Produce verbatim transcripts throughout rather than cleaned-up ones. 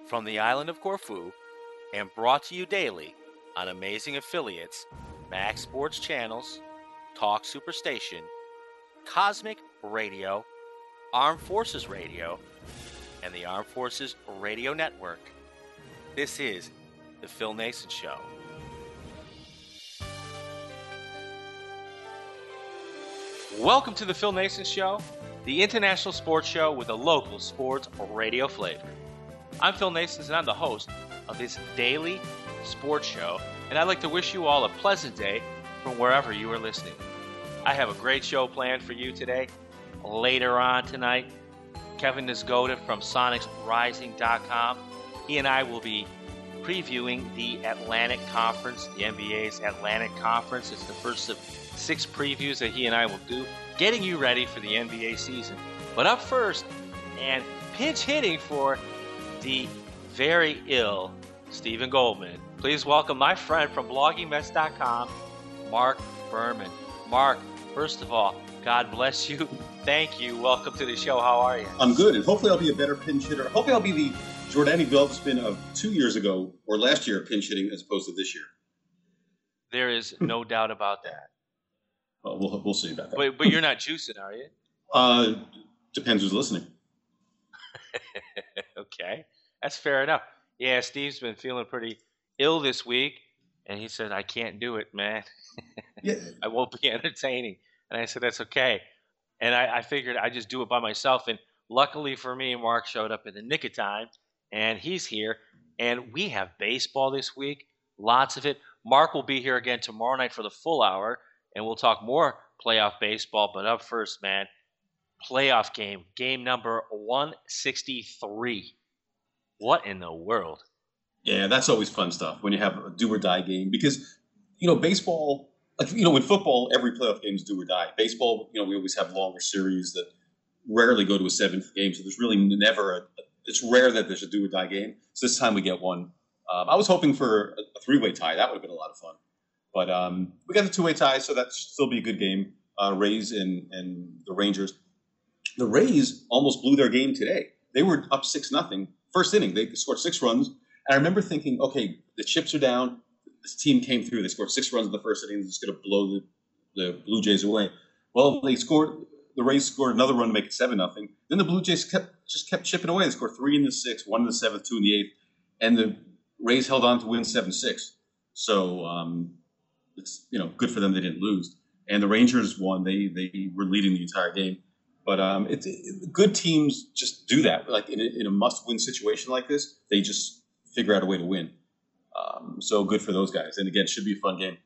from the island of Corfu and brought to you daily on amazing affiliates Max Sports Channels, Talk Superstation, Cosmic Radio, Armed Forces Radio, and the Armed Forces Radio Network. This is The Phil Nason Show. Welcome to The Phil Nason Show, the international sports show with a local sports radio flavor. I'm Phil Nason, and I'm the host of this daily sports show, and I'd like to wish you all a pleasant day from wherever you are listening. I have a great show planned for you today. Later on tonight, Kevin Nisgoda from Sonics Rising dot com. He and I will be previewing the Atlantic Conference, the N B A's Atlantic Conference. It's the first of six previews that he and I will do, getting you ready for the N B A season. But up first, and pinch hitting for the very ill Stephen Goldman, please welcome my friend from blogging mets dot com, Mark Berman. Mark, first of all, God bless you. Thank you. Welcome to the show. How are you? I'm good, and hopefully I'll be a better pinch hitter. Hopefully I'll be the Jordani Veltman of two years ago or last year pinch hitting as opposed to this year. There is no doubt about that. Well, we'll we'll see about that. But, but you're not juicing, are you? Uh, depends who's listening. Okay, that's fair enough. Yeah, Steve's been feeling pretty ill this week, and he said, I can't do it, man. Yeah. I won't be entertaining. And I said, that's okay. And I, I figured I'd just do it by myself. And luckily for me, Mark showed up in the nick of time, and he's here. And we have baseball this week, lots of it. Mark will be here again tomorrow night for the full hour, and we'll talk more playoff baseball. But up first, man, playoff game, game number one sixty-three. What in the world? Yeah, that's always fun stuff when you have a do or die game because, you know, baseball, like, you know, in football, every playoff game is do or die. Baseball, you know, we always have longer series that rarely go to a seventh game. So there's really never a, it's rare that there's a do or die game. So this time we get one. Um, I was hoping for a, a three way tie. That would have been a lot of fun. But um, we got the two way tie, so that should still be a good game. Uh, Rays and, and the Rangers. The Rays almost blew their game today. They were up six nothing. First inning, they scored six runs. And I remember thinking, okay, the chips are down. This team came through. They scored six runs in the first inning. They're just going to blow the, the Blue Jays away. Well, they scored. The Rays scored another run to make it seven nothing. Then the Blue Jays kept just kept chipping away. They scored three in the sixth, one in the seventh, two in the eighth. And the Rays held on to win seven six. So um, it's, you know, good for them they didn't lose. And the Rangers won. They they were leading the entire game. But um, it's it, good teams just do that. Like in a, in a must-win situation like this, they just figure out a way to win. Um, so good for those guys. And again, it should be a fun game.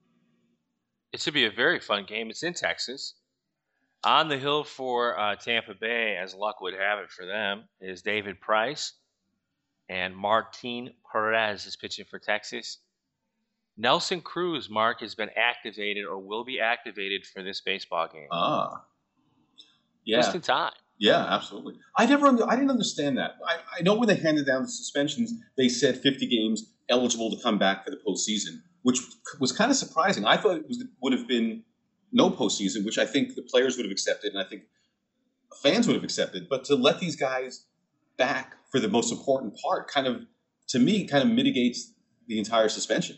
It should be a very fun game. It's in Texas. On the hill for uh, Tampa Bay, as luck would have it for them, is David Price. And Martin Perez is pitching for Texas. Nelson Cruz, Mark, has been activated or will be activated for this baseball game. Ah. Yeah. Just in time. Yeah, absolutely. I never, under, I didn't understand that. I, I know when they handed down the suspensions, they said fifty games eligible to come back for the postseason, which was kind of surprising. I thought it was, would have been no postseason, which I think the players would have accepted, and I think fans would have accepted. But to let these guys back for the most important part, kind of, to me, kind of mitigates the entire suspension.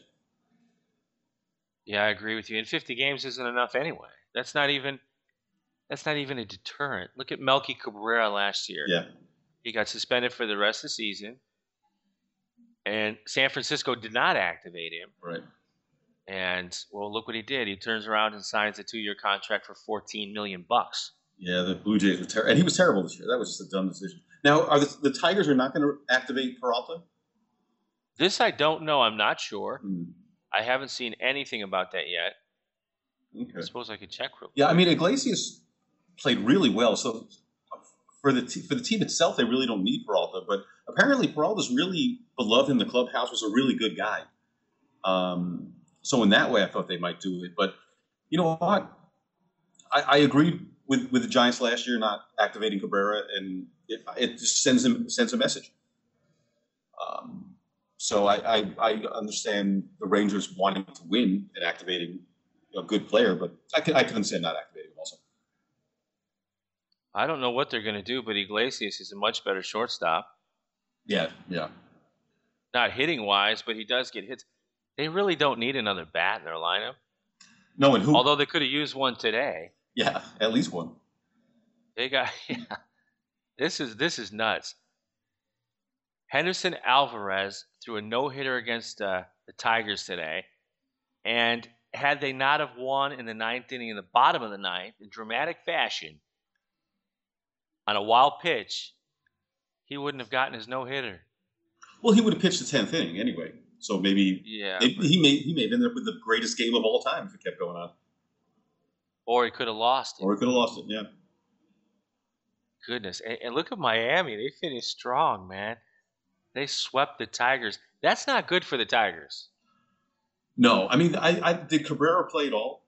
Yeah, I agree with you. And fifty games isn't enough anyway. That's not even. That's not even a deterrent. Look at Melky Cabrera last year. Yeah. He got suspended for the rest of the season. And San Francisco did not activate him. Right. And, well, look what he did. He turns around and signs a two-year contract for fourteen million bucks. Yeah, the Blue Jays were terrible. And he was terrible this year. That was just a dumb decision. Now, are the, the Tigers are not going to activate Peralta? This I don't know. I'm not sure. Mm. I haven't seen anything about that yet. Okay. I suppose I could check real quick. Yeah, I mean, Iglesias played really well. So for the t- for the team itself, they really don't need Peralta. But apparently, Peralta's really beloved in the clubhouse. Was a really good guy. Um, so in that way, I thought they might do it. But you know what? I, I agreed with, with the Giants last year not activating Cabrera, and it, it just sends them sends a message. Um, so I, I I understand the Rangers wanting to win and activating a good player, but I can I can understand not activating him also. I don't know what they're going to do, but Iglesias is a much better shortstop. Yeah, yeah. Not hitting wise, but he does get hits. They really don't need another bat in their lineup. No, and who? Although they could have used one today. Yeah, at least one. They got yeah. This is this is nuts. Henderson Alvarez threw a no hitter against uh, the Tigers today, and had they not have won in the ninth inning, in the bottom of the ninth, in dramatic fashion, on a wild pitch, he wouldn't have gotten his no hitter. Well, he would have pitched the tenth inning anyway, so maybe Yeah, maybe but- he may he may have ended up with the greatest game of all time if it kept going on, Or he could have lost it. or he could have lost it. Yeah. Goodness. And, and look at Miami. They finished strong, man. They swept the Tigers. That's not good for the Tigers. No, I mean, I, I did Cabrera play at all?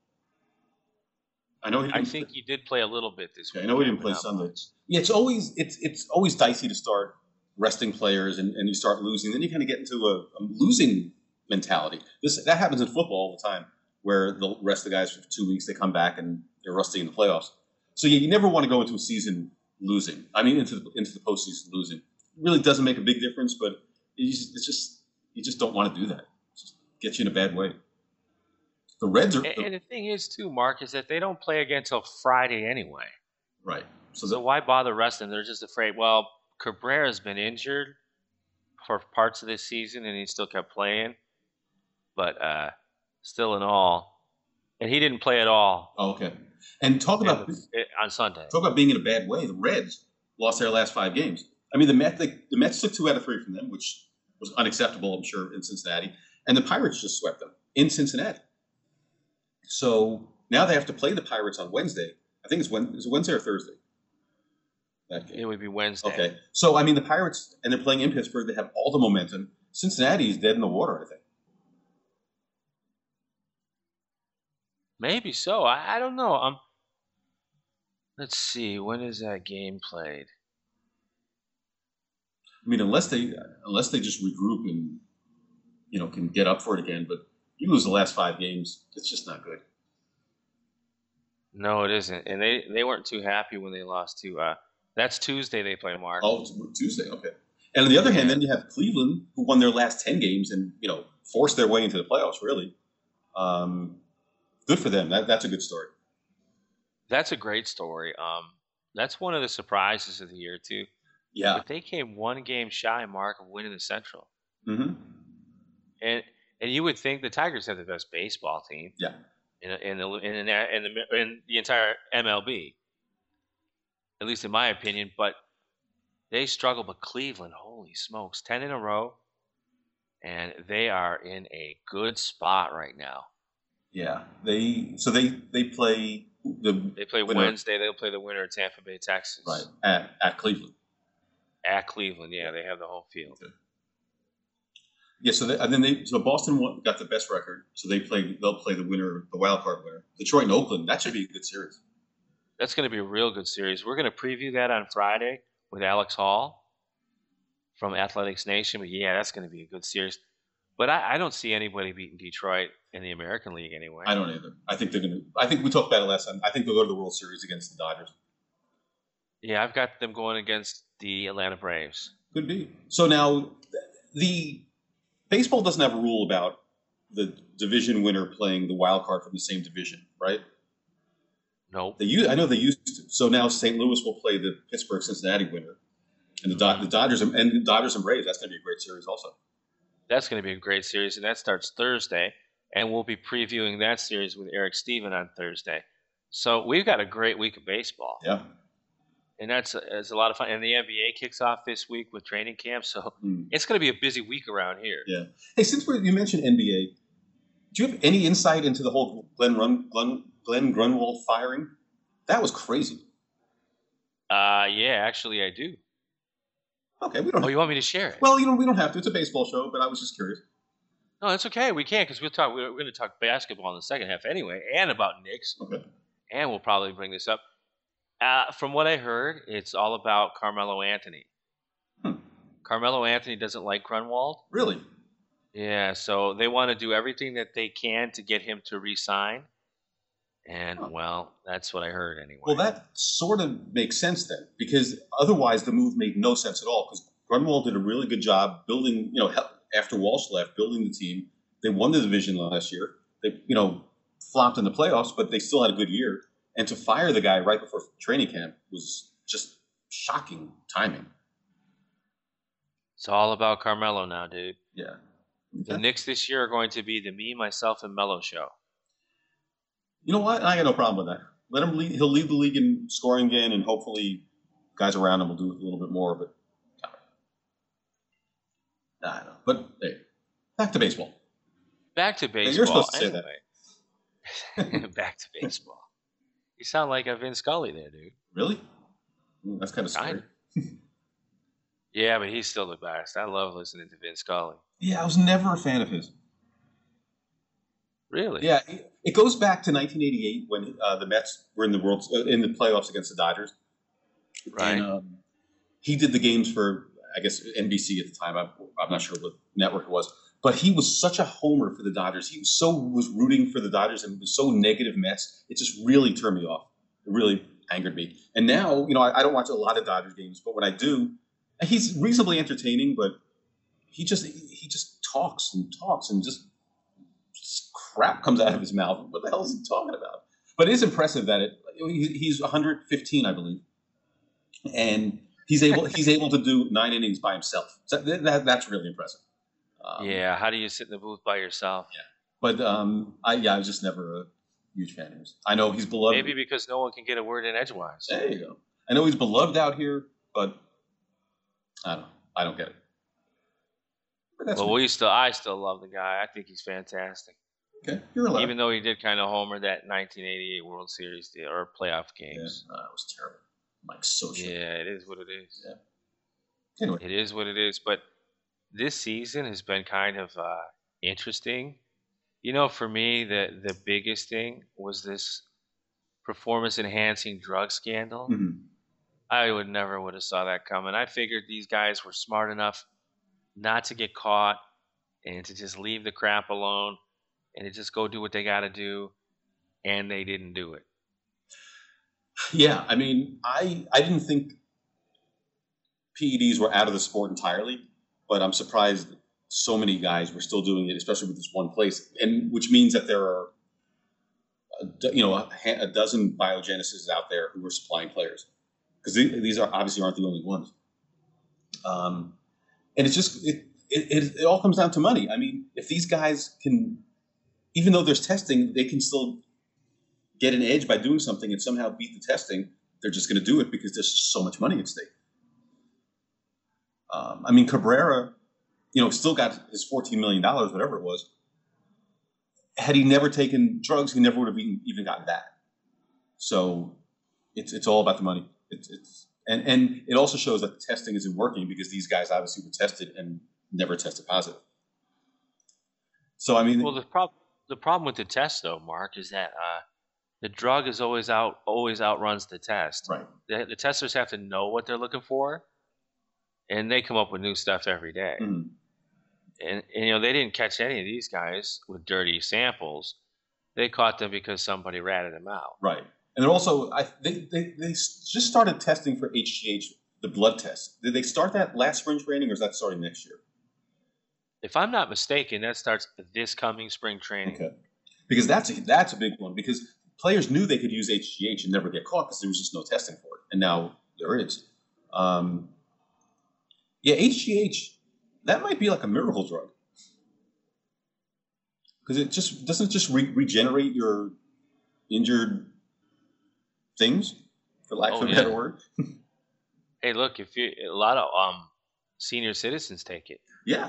I know he I didn't. think he did play a little bit this Yeah, week. I know he didn't play Sunday. Yeah, it's always it's it's always dicey to start resting players and, and you start losing. Then you kind of get into a, a losing mentality. This that happens in football all the time, where they'll rest the guys for two weeks, they come back and they're rusty in the playoffs. So you, you never want to go into a season losing. I mean, into the, into the postseason losing. It really doesn't make a big difference, but it just, it's just you just don't want to do that. It just gets you in a bad way. The Reds are And, the, and the thing is, too, Mark, is that they don't play again until Friday anyway. right. So, So the, why bother resting? They're just afraid. Well, Cabrera's been injured for parts of this season, and he still kept playing. But uh, still in all, and he didn't play at all oh, okay. And talk about in the- on Sunday. talk about being in a bad way. The Reds lost their last five games. I mean, the Mets the, the Mets took two out of three from them, which was unacceptable, I'm sure, in Cincinnati. And the Pirates just swept them in Cincinnati. So now they have to play the Pirates on Wednesday. I think it's Wednesday, is it Wednesday or Thursday? That game. It would be Wednesday. Okay. So, I mean, the Pirates, and they're playing in Pittsburgh, they have all the momentum. Cincinnati is dead in the water, I think. Maybe so. I, I don't know. Um, let's see. When is that game played? I mean, unless they unless they just regroup and, you know, can get up for it again. But you lose the last five games, it's just not good. No, it isn't. And they, they weren't too happy when they lost to. Uh, that's Tuesday they play, Mark. Oh, it's Tuesday, okay. And on the other hand, then you have Cleveland, who won their last ten games and, you know, forced their way into the playoffs, really. Um, good for them. That, that's a good story. That's a great story. Um, that's one of the surprises of the year too. Yeah. But they came one game shy, Mark, of winning the Central. Mm-hmm. And and you would think the Tigers have the best baseball team. Yeah. In in the in, in, in the in the entire M L B, at least in my opinion. But they struggle. But Cleveland, holy smokes, ten in a row, and they are in a good spot right now. Yeah. They so they they play the They play winner, Wednesday. They'll play the winner of Tampa Bay, Texas. right at, at Cleveland. At Cleveland, yeah, they have the home field. Okay. Yeah, so they, and then they so Boston won, got the best record, so they play they'll play the winner, the wild card winner. Detroit and Oakland, that should be a good series. That's going to be a real good series. We're going to preview that on Friday with Alex Hall from Athletics Nation. But yeah, that's going to be a good series. But I, I don't see anybody beating Detroit in the American League anyway. I don't either. I think they're going to. I think we talked about it last time. I think they'll go to the World Series against the Dodgers. Yeah, I've got them going against the Atlanta Braves. Could be. So now, the baseball doesn't have a rule about the division winner playing the wild card from the same division, right? Nope. They use, I know they used to. So now Saint Louis will play the Pittsburgh Cincinnati winner, and the, Do- the Dodgers and, and the Dodgers and Braves. That's going to be a great series, also. That's going to be a great series, and that starts Thursday. And we'll be previewing that series with Eric Steven on Thursday. So we've got a great week of baseball. Yeah. And that's a, it's a lot of fun. And the N B A kicks off this week with training camp, so Mm. it's going to be a busy week around here. Yeah. Hey, since we're, you mentioned N B A, do you have any insight into the whole Glenn Run, Glenn, Glenn Grunwald firing? That was crazy. Uh, yeah, actually, I do. Okay, we don't. Oh, you want me to share it? Well, you know, we don't have to. It's a baseball show, but I was just curious. No, that's okay. We can because we'll talk. We're, we're going to talk basketball in the second half anyway, and about Knicks, Okay. and we'll probably bring this up. Uh, from what I heard, it's all about Carmelo Anthony. Hmm. Carmelo Anthony doesn't like Grunwald. Really? Yeah, so they want to do everything that they can to get him to re-sign. And, Huh. well, that's what I heard anyway. Well, that sort of makes sense then, because otherwise the move made no sense at all. Because Grunwald did a really good job building, you know, after Walsh left, building the team. They won the division last year. They, you know, flopped in the playoffs, but they still had a good year. And to fire the guy right before training camp was just shocking timing. It's all about Carmelo now, dude. Yeah. The Knicks this year are going to be the me, myself, and Melo show. You know what? I got no problem with that. Let him lead. He'll lead the league in scoring again, and hopefully guys around him will do a little bit more. But I don't know. But hey, back to baseball. Back to baseball. Hey, you're supposed to say anyway. that. Back to baseball. You sound like a Vin Scully there, dude. Really? Ooh, that's kind of scary. Yeah, but he's still the best. I love listening to Vin Scully. Yeah, I was never a fan of his. Really? Yeah, it goes back to nineteen eighty-eight when uh, the Mets were in the world uh, in the playoffs against the Dodgers. Right. And um, he did the games for, I guess, N B C at the time. I'm, I'm not sure what network it was, but he was such a homer for the Dodgers. He was so was rooting for the Dodgers and was so negative Mets. It just really turned me off. It really angered me. And now, you know, I, I don't watch a lot of Dodgers games, but when I do, he's reasonably entertaining. But he just he just talks and talks and just, just crap comes out of his mouth. What the hell is he talking about? But it is impressive that it. He, he's one hundred fifteen, I believe, and he's able he's able to do nine innings by himself. So that, that that's really impressive. Um, yeah, how do you sit in the booth by yourself? Yeah, but um, I yeah, I was just never a huge fan of his. I know he's beloved. Maybe because no one can get a word in edgewise. There you go. I know he's beloved out here, but I don't know. I don't get it. But that's well, me. we still I still love the guy. I think he's fantastic. Okay, you're allowed. Even though he did kind of homer that nineteen eighty-eight World Series deal or playoff games. Yeah, uh, it was terrible. Like so shit. Yeah, it is what it is. Yeah. Anyway, it is what it is. But this season has been kind of uh, interesting. You know, for me, the the biggest thing was this performance-enhancing drug scandal. Mm-hmm. I would never would have saw that coming. I figured these guys were smart enough not to get caught and to just leave the crap alone and to just go do what they got to do, and they didn't do it. Yeah, I mean, I I didn't think P E Ds were out of the sport entirely, but I'm surprised so many guys were still doing it, especially with this one place, and which means that there are, a, you know, a, a dozen biogenicists out there who are supplying players, because these are obviously aren't the only ones. Um, and it's just it, it it it all comes down to money. I mean, if these guys can, even though there's testing, they can still get an edge by doing something and somehow beat the testing. They're just going to do it because there's just so much money at stake. Um, I mean, Cabrera, you know, still got his fourteen million dollars, whatever it was. Had he never taken drugs, he never would have even, even gotten that. So it's it's all about the money. It's, it's and, and it also shows that the testing isn't working because these guys obviously were tested and never tested positive. So, I mean... Well, the, prob- the problem with the test, though, Mark, is that... Uh, The drug is always out, always outruns the test. Right. The, the testers have to know what they're looking for, and they come up with new stuff every day. Mm-hmm. And, and you know they didn't catch any of these guys with dirty samples. They caught them because somebody ratted them out. Right. And they're also I, they, they they just started testing for H G H, the blood test. Did they start that last spring training, or is that starting next year? If I'm not mistaken, that starts this coming spring training. Okay. Because that's a, that's a big one because players knew they could use H G H and never get caught because there was just no testing for it, and now there is. Um, yeah, H G H, that might be like a miracle drug because it just doesn't just re- regenerate your injured things, for lack Oh, of a yeah. better word. Hey, look, if you a lot of um senior citizens take it. Yeah,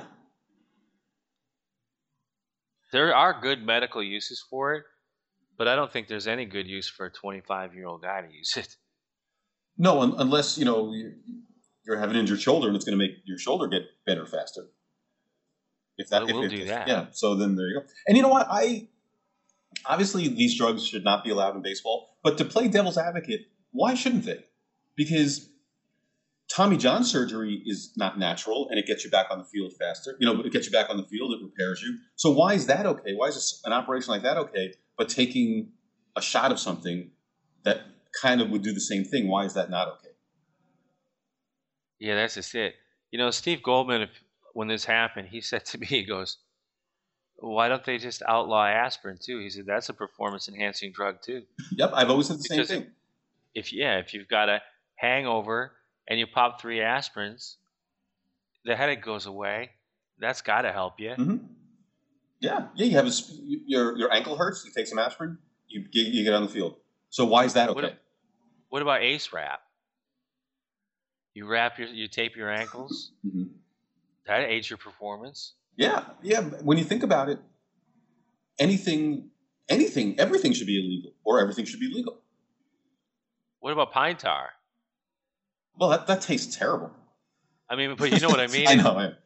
There are good medical uses for it, but I don't think there's any good use for a twenty-five-year-old guy to use it. no, un- unless you know you you have an injured shoulder and it's going to make your shoulder get better faster. If that Well, it if will it- do if- that. yeah. So then there you go. And you know what? I obviously these drugs should not be allowed in baseball, but to play devil's advocate, why shouldn't they? Because Tommy John surgery is not natural, and it gets you back on the field faster. You know, it gets you back on the field. It repairs you. So why is that okay? Why is an operation like that okay? But taking a shot of something that kind of would do the same thing, why is that not okay? Yeah, that's just it. You know, Steve Goldman, if, when this happened, he said to me, he goes, why don't they just outlaw aspirin too? He said, that's a performance enhancing drug too. Yep, I've always said the Because same thing. If, yeah, if you've got a hangover and you pop three aspirins, the headache goes away. That's got to help you. Mm-hmm. Yeah, yeah. You have a, your your ankle hurts. You take some aspirin. You get, you get on the field. So why is that okay? What, what about Ace Wrap? You wrap your, you tape your ankles. Mm-hmm. That aids your performance. Yeah, yeah. When you think about it, anything, anything, everything should be illegal, or everything should be legal. What about pine tar? Well, that that tastes terrible. I mean, but you know what I mean. I know. I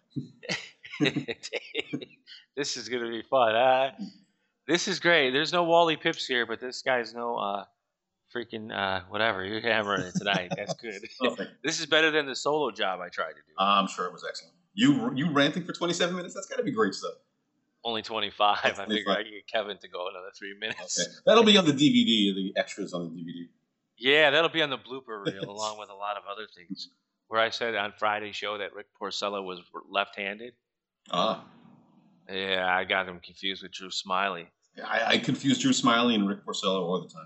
This is gonna be fun. Uh, this is great. There's no Wally Pips here, but this guy's no uh, freaking uh, whatever. You're hammering it tonight. That's good. Okay. This is better than the solo job I tried to do. I'm sure it was excellent. You you ranting for twenty-seven minutes? That's got to be great stuff. Only twenty-five. That's I figured I could get Kevin to go another three minutes. Okay. That'll be on the D V D, the extras on the D V D. Yeah, that'll be on the blooper reel along with a lot of other things. Where I said on Friday's show that Rick Porcello was left-handed. Ah. Yeah, I got him confused with Drew Smiley. I, I confuse Drew Smiley and Rick Porcello all the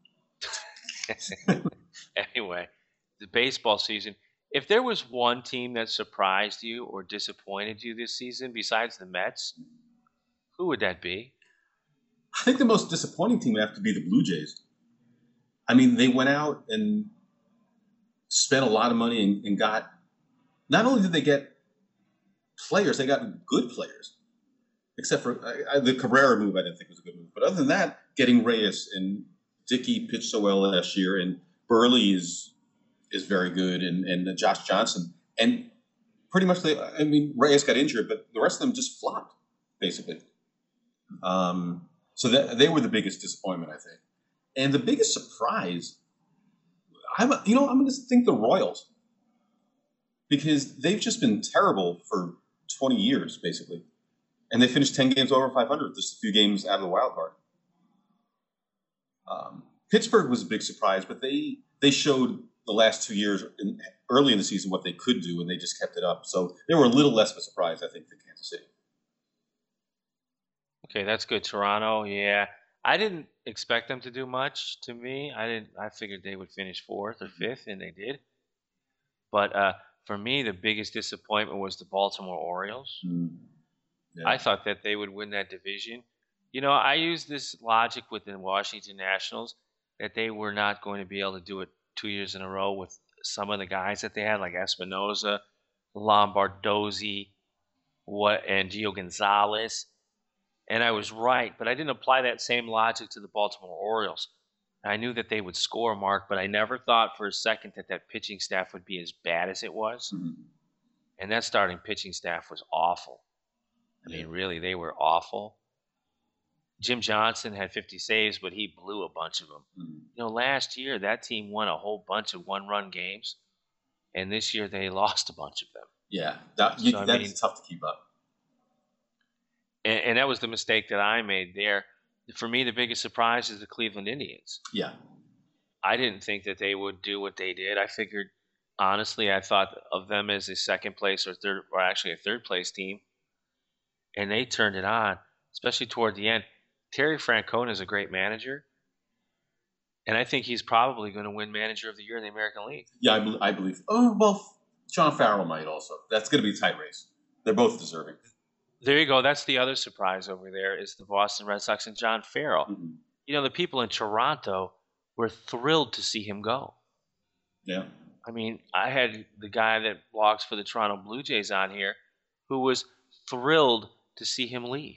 time. Anyway, the baseball season. If there was one team that surprised you or disappointed you this season besides the Mets, who would that be? I think the most disappointing team would have to be the Blue Jays. I mean, they went out and spent a lot of money and, and got – not only did they get players, they got good players. Except for I, I, the Cabrera move, I didn't think was a good move. But other than that, getting Reyes and Dickey pitched so well last year, and Burley is is very good, and and Josh Johnson, and pretty much they. I mean, Reyes got injured, but the rest of them just flopped basically. Um, so that they were the biggest disappointment, I think, and the biggest surprise. I'm you know I'm going to think the Royals because they've just been terrible for twenty years basically. And they finished ten games over five hundred, just a few games out of the wild card. Um, Pittsburgh was a big surprise, but they they showed the last two years in, early in the season what they could do, and they just kept it up. So they were a little less of a surprise, I think, than Kansas City. Okay, that's good. Toronto, yeah. I didn't expect them to do much. To me, I didn't. I figured they would finish fourth or fifth, and they did. But uh, for me, the biggest disappointment was the Baltimore Orioles. Mm. Yeah. I thought that they would win that division. You know, I used this logic with the Washington Nationals that they were not going to be able to do it two years in a row with some of the guys that they had, like Espinoza, Lombardozzi, what, and Gio Gonzalez. And I was right, but I didn't apply that same logic to the Baltimore Orioles. I knew that they would score, Mark, but I never thought for a second that that pitching staff would be as bad as it was. Mm-hmm. And that starting pitching staff was awful. I mean, really, they were awful. Jim Johnson had fifty saves, but he blew a bunch of them. Mm-hmm. You know, last year, that team won a whole bunch of one-run games, and this year they lost a bunch of them. Yeah, that, you, so, that's mean, tough to keep up. And, and that was the mistake that I made there. For me, the biggest surprise is the Cleveland Indians. Yeah. I didn't think that they would do what they did. I figured, honestly, I thought of them as a second place or third, or actually a third place team. And they turned it on, especially toward the end. Terry Francona is a great manager, and I think he's probably going to win Manager of the Year in the American League. Yeah, I, be- I believe. Oh, well, John Farrell might also. That's going to be a tight race. They're both deserving. There you go. That's the other surprise over there is the Boston Red Sox and John Farrell. Mm-hmm. You know, the people in Toronto were thrilled to see him go. Yeah. I mean, I had the guy that blogs for the Toronto Blue Jays on here who was thrilled to see him leave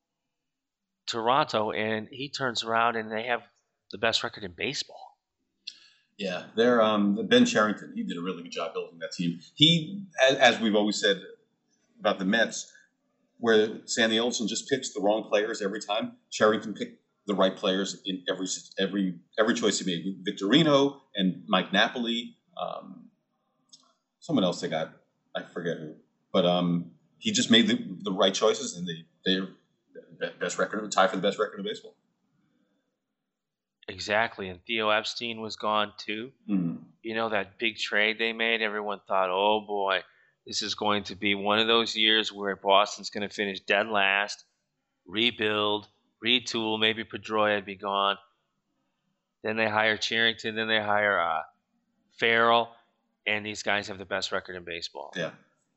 Toronto, and he turns around and they have the best record in baseball. Yeah, they're um, Ben Cherington. He did a really good job building that team. He, as, as we've always said about the Mets, where Sandy Olson just picks the wrong players every time, Cherington picked the right players in every every every choice he made. Victorino and Mike Napoli, um, someone else they got, I forget who, but um, he just made the, the right choices, and they they're the best record, tie for the best record in baseball. Exactly, and Theo Epstein was gone too. Mm-hmm. You know, that big trade they made, everyone thought, oh boy, This is going to be one of those years where Boston's going to finish dead last, rebuild, retool. Maybe Pedroia would be gone. Then they hire Cherington. Then they hire uh, Farrell. And these guys have the best record in baseball. Yeah.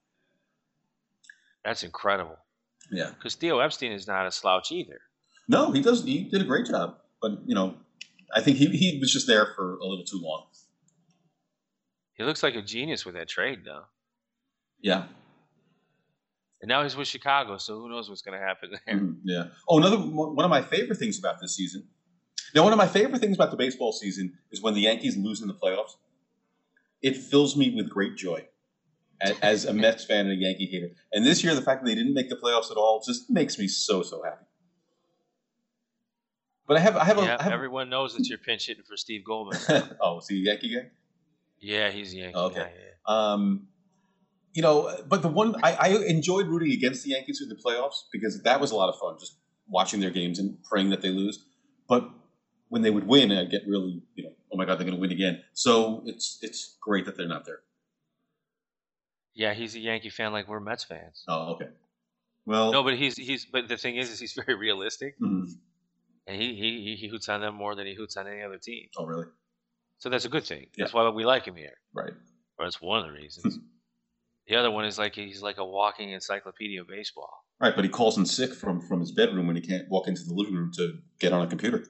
That's incredible. Yeah. Because Theo Epstein is not a slouch either. No, he does. He did a great job. But, you know, I think he, he was just there for a little too long. He looks like a genius with that trade, though. Yeah. And now he's with Chicago, so who knows what's going to happen there. Mm, yeah. Oh, another one of my favorite things about this season. Now, one of my favorite things about the baseball season is when the Yankees lose in the playoffs. It fills me with great joy as, as a Mets fan and a Yankee hater. And this year, the fact that they didn't make the playoffs at all just makes me so, so happy. But I have, I have, yeah, a, I have everyone knows that you're pinch hitting for Steve Goldman. Oh, is he a Yankee guy? Yeah, he's a Yankee Oh, okay. guy. Yeah. Um, you know, but the one I, I enjoyed rooting against the Yankees in the playoffs because that was a lot of fun, just watching their games and praying that they lose. But when they would win, I'd get really, you know, oh my God, they're going to win again. So it's it's great that they're not there. Yeah, he's a Yankee fan like we're Mets fans. Oh, okay. Well, no, but he's he's but the thing is, is he's very realistic, mm-hmm. and he, he he hoots on them more than he hoots on any other team. Oh, really? So that's a good thing. Yeah. That's why we like him here. Right. Or that's one of the reasons. The other one is like he's like a walking encyclopedia of baseball. Right, but he calls in sick from from his bedroom when he can't walk into the living room to get on a computer.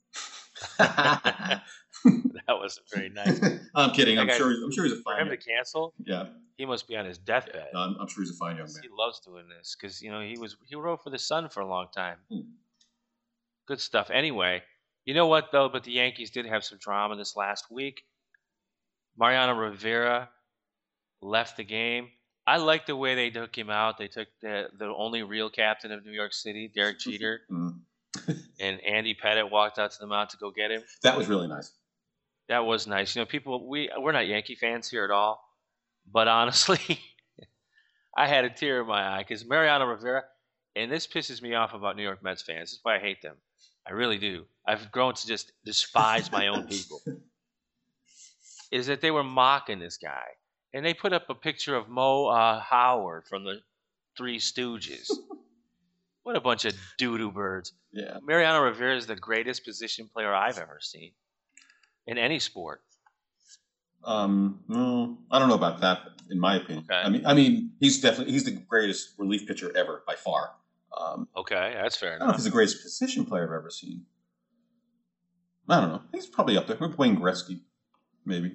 That wasn't very nice. I'm kidding. That I'm guy- sure. He's, I'm sure he's a For fine. him to cancel, Yeah, he must be on his deathbed. no, I'm, I'm sure he's a fine young man. He loves doing this because you know he was he wrote for the Sun for a long time. Hmm. Good stuff. Anyway, you know what though? But the Yankees did have some drama this last week. Mariano Rivera left the game. I like the way they took him out. They took the the only real captain of New York City, Derek Jeter, Mm. and Andy Pettitte walked out to the mound to go get him. That was really nice. That was nice. You know, people we we're not Yankee fans here at all, but honestly, I had a tear in my eye because Mariano Rivera, and this pisses me off about New York Mets fans. This is why I hate them. I really do. I've grown to just despise my own people. Is that they were mocking this guy, and they put up a picture of Mo uh, Howard from the Three Stooges. What a bunch of doo-doo birds. Yeah. Mariano Rivera is the greatest position player I've ever seen in any sport. Um, no, I don't know about that. In my opinion, Okay. I mean, I mean, he's definitely he's the greatest relief pitcher ever by far. Um, Okay, that's fair I don't know if enough. he's the greatest position player I've ever seen. I don't know. He's probably up there. Wayne Gretzky, maybe.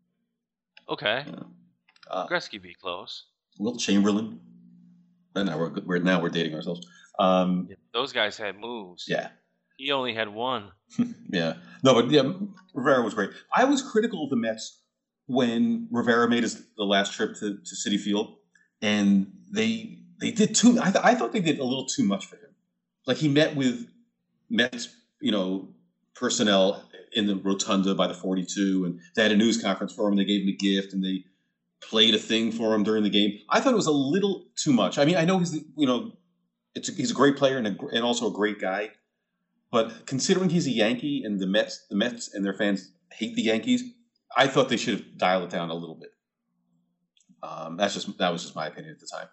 Okay, Yeah. Uh, Gretzky be close. Will Chamberlain. And now we're, we're now we're dating ourselves. Um, Those guys had moves. yeah, He only had one. yeah. No, but yeah, Rivera was great. I was critical of the Mets when Rivera made his the last trip to, to Citi Field, and they they did too. I, th- I thought they did a little too much for him. Like he met with Mets, you know, personnel in the rotunda by the forty-two, and they had a news conference for him. And they gave him a gift, and they played a thing for him during the game. I thought it was a little too much. I mean, I know he's you know, it's a, he's a great player and a, and also a great guy, but considering he's a Yankee and the Mets, the Mets and their fans hate the Yankees, I thought they should have dialed it down a little bit. Um, that's just that was just my opinion at the time.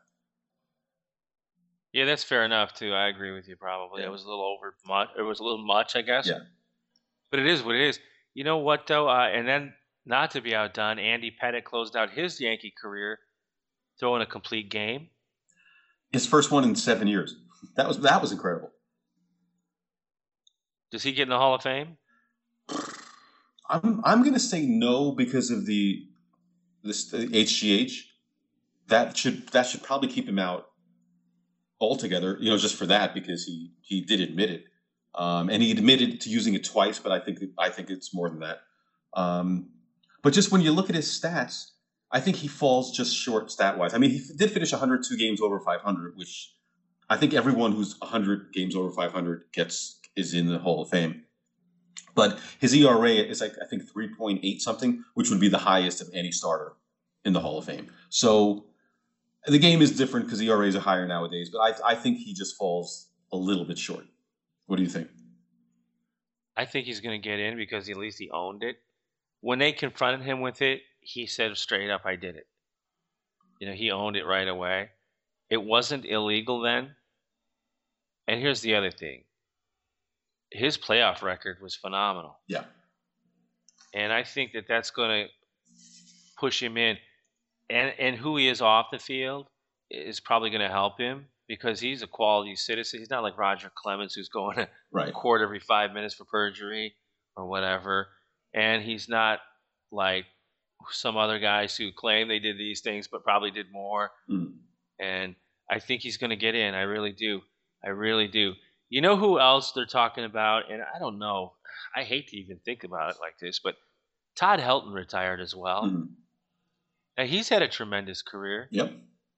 Yeah, that's fair enough too. I agree with you. Probably Yeah. it was a little over much. It was a little much, I guess. Yeah. But it is what it is. You know what though? Uh, and then, not to be outdone, Andy Pettitte closed out his Yankee career throwing a complete game. His first one in seven years. That was that was incredible. Does he get in the Hall of Fame? I'm I'm going to say no because of the this the H G H. That should that should probably keep him out altogether. You know, just for that because he he did admit it, um, and he admitted to using it twice. But I think I think it's more than that. Um, but just when you look at his stats, I think he falls just short stat wise. I mean, he did finish one hundred two games over five hundred, which I think everyone who's one hundred games over five hundred gets is in the Hall of Fame. But his E R A is like I think three point eight something, which would be the highest of any starter in the Hall of Fame. So the game is different because E R As are higher nowadays. But I I think he just falls a little bit short. What do you think? I think he's going to get in because at least he owned it. When they confronted him with it, he said straight up, "I did it." You know, he owned it right away. It wasn't illegal then. And here's the other thing. His playoff record was phenomenal. Yeah. And I think that that's going to push him in. And and who he is off the field is probably going to help him because he's a quality citizen. He's not like Roger Clemens, who's going to right. court every five minutes for perjury or whatever. And he's not like some other guys who claim they did these things but probably did more. Mm. And I think he's going to get in. I really do. I really do. You know who else they're talking about? And I don't know. I hate to even think about it like this, but Todd Helton retired as well. Mm-hmm. Now, he's had a tremendous career. Yep.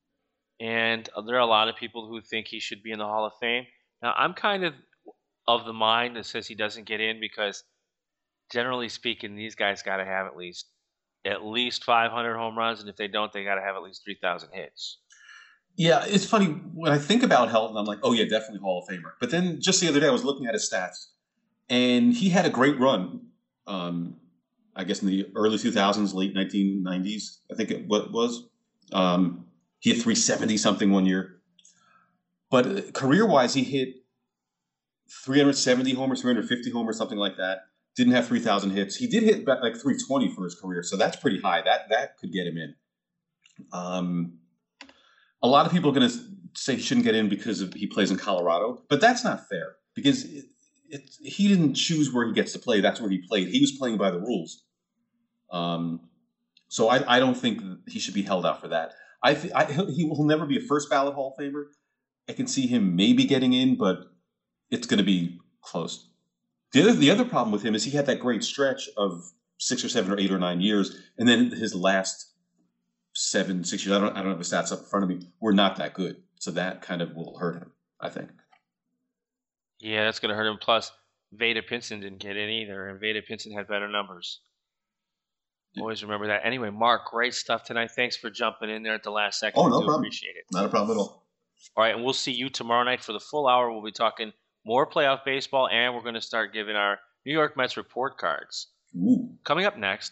And there are a lot of people who think he should be in the Hall of Fame. Now, I'm kind of of the mind that says he doesn't get in because, generally speaking, these guys got to have at least at least five hundred home runs, and if they don't, they got to have at least three thousand hits. Yeah, it's funny. When I think about Helton, I'm like, oh, yeah, definitely Hall of Famer. But then just the other day, I was looking at his stats, and he had a great run, um, I guess, in the early two thousands, late nineteen nineties, I think it was. Um, he had three seventy-something one year. But career-wise, he hit three hundred seventy homers, three hundred fifty homers, something like that. Didn't have three thousand hits. He did hit like three twenty for his career, so that's pretty high. That that could get him in. Um, a lot of people are going to say he shouldn't get in because of, he plays in Colorado, but that's not fair because it, it, he didn't choose where he gets to play. That's where he played. He was playing by the rules. Um, so I, I don't think he should be held out for that. I, th- I he will never be a first ballot Hall of Famer. I can see him maybe getting in, but it's going to be close. The other, the other problem with him is he had that great stretch of six or seven or eight or nine years, and then his last seven, six years, I don't, I don't have the stats up in front of me, were not that good. So that kind of will hurt him, I think. Yeah, that's going to hurt him. Plus, Vada Pinson didn't get in either, and Vada Pinson had better numbers. Yeah. Always remember that. Anyway, Mark, great stuff tonight. Thanks for jumping in there at the last second. Oh, no I do problem. Appreciate it. Not a problem at all. All right, and we'll see you tomorrow night for the full hour. We'll be talking more playoff baseball, and we're going to start giving our New York Mets report cards. Ooh. Coming up next,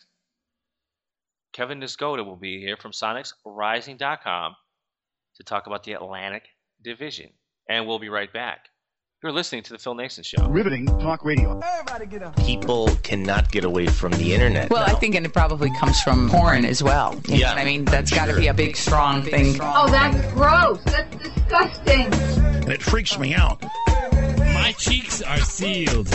Kevin Niscoda will be here from Sonics Rising dot com to talk about the Atlantic Division. And we'll be right back. You're listening to The Phil Nason Show. Riveting talk radio. Everybody get up. People cannot get away from the internet. Well, now. I think and it probably comes from porn as well. You Yeah, know what I mean, that's got to sure. be a big, strong thing. Oh, that's gross. That's disgusting. And it freaks me out. My cheeks are sealed.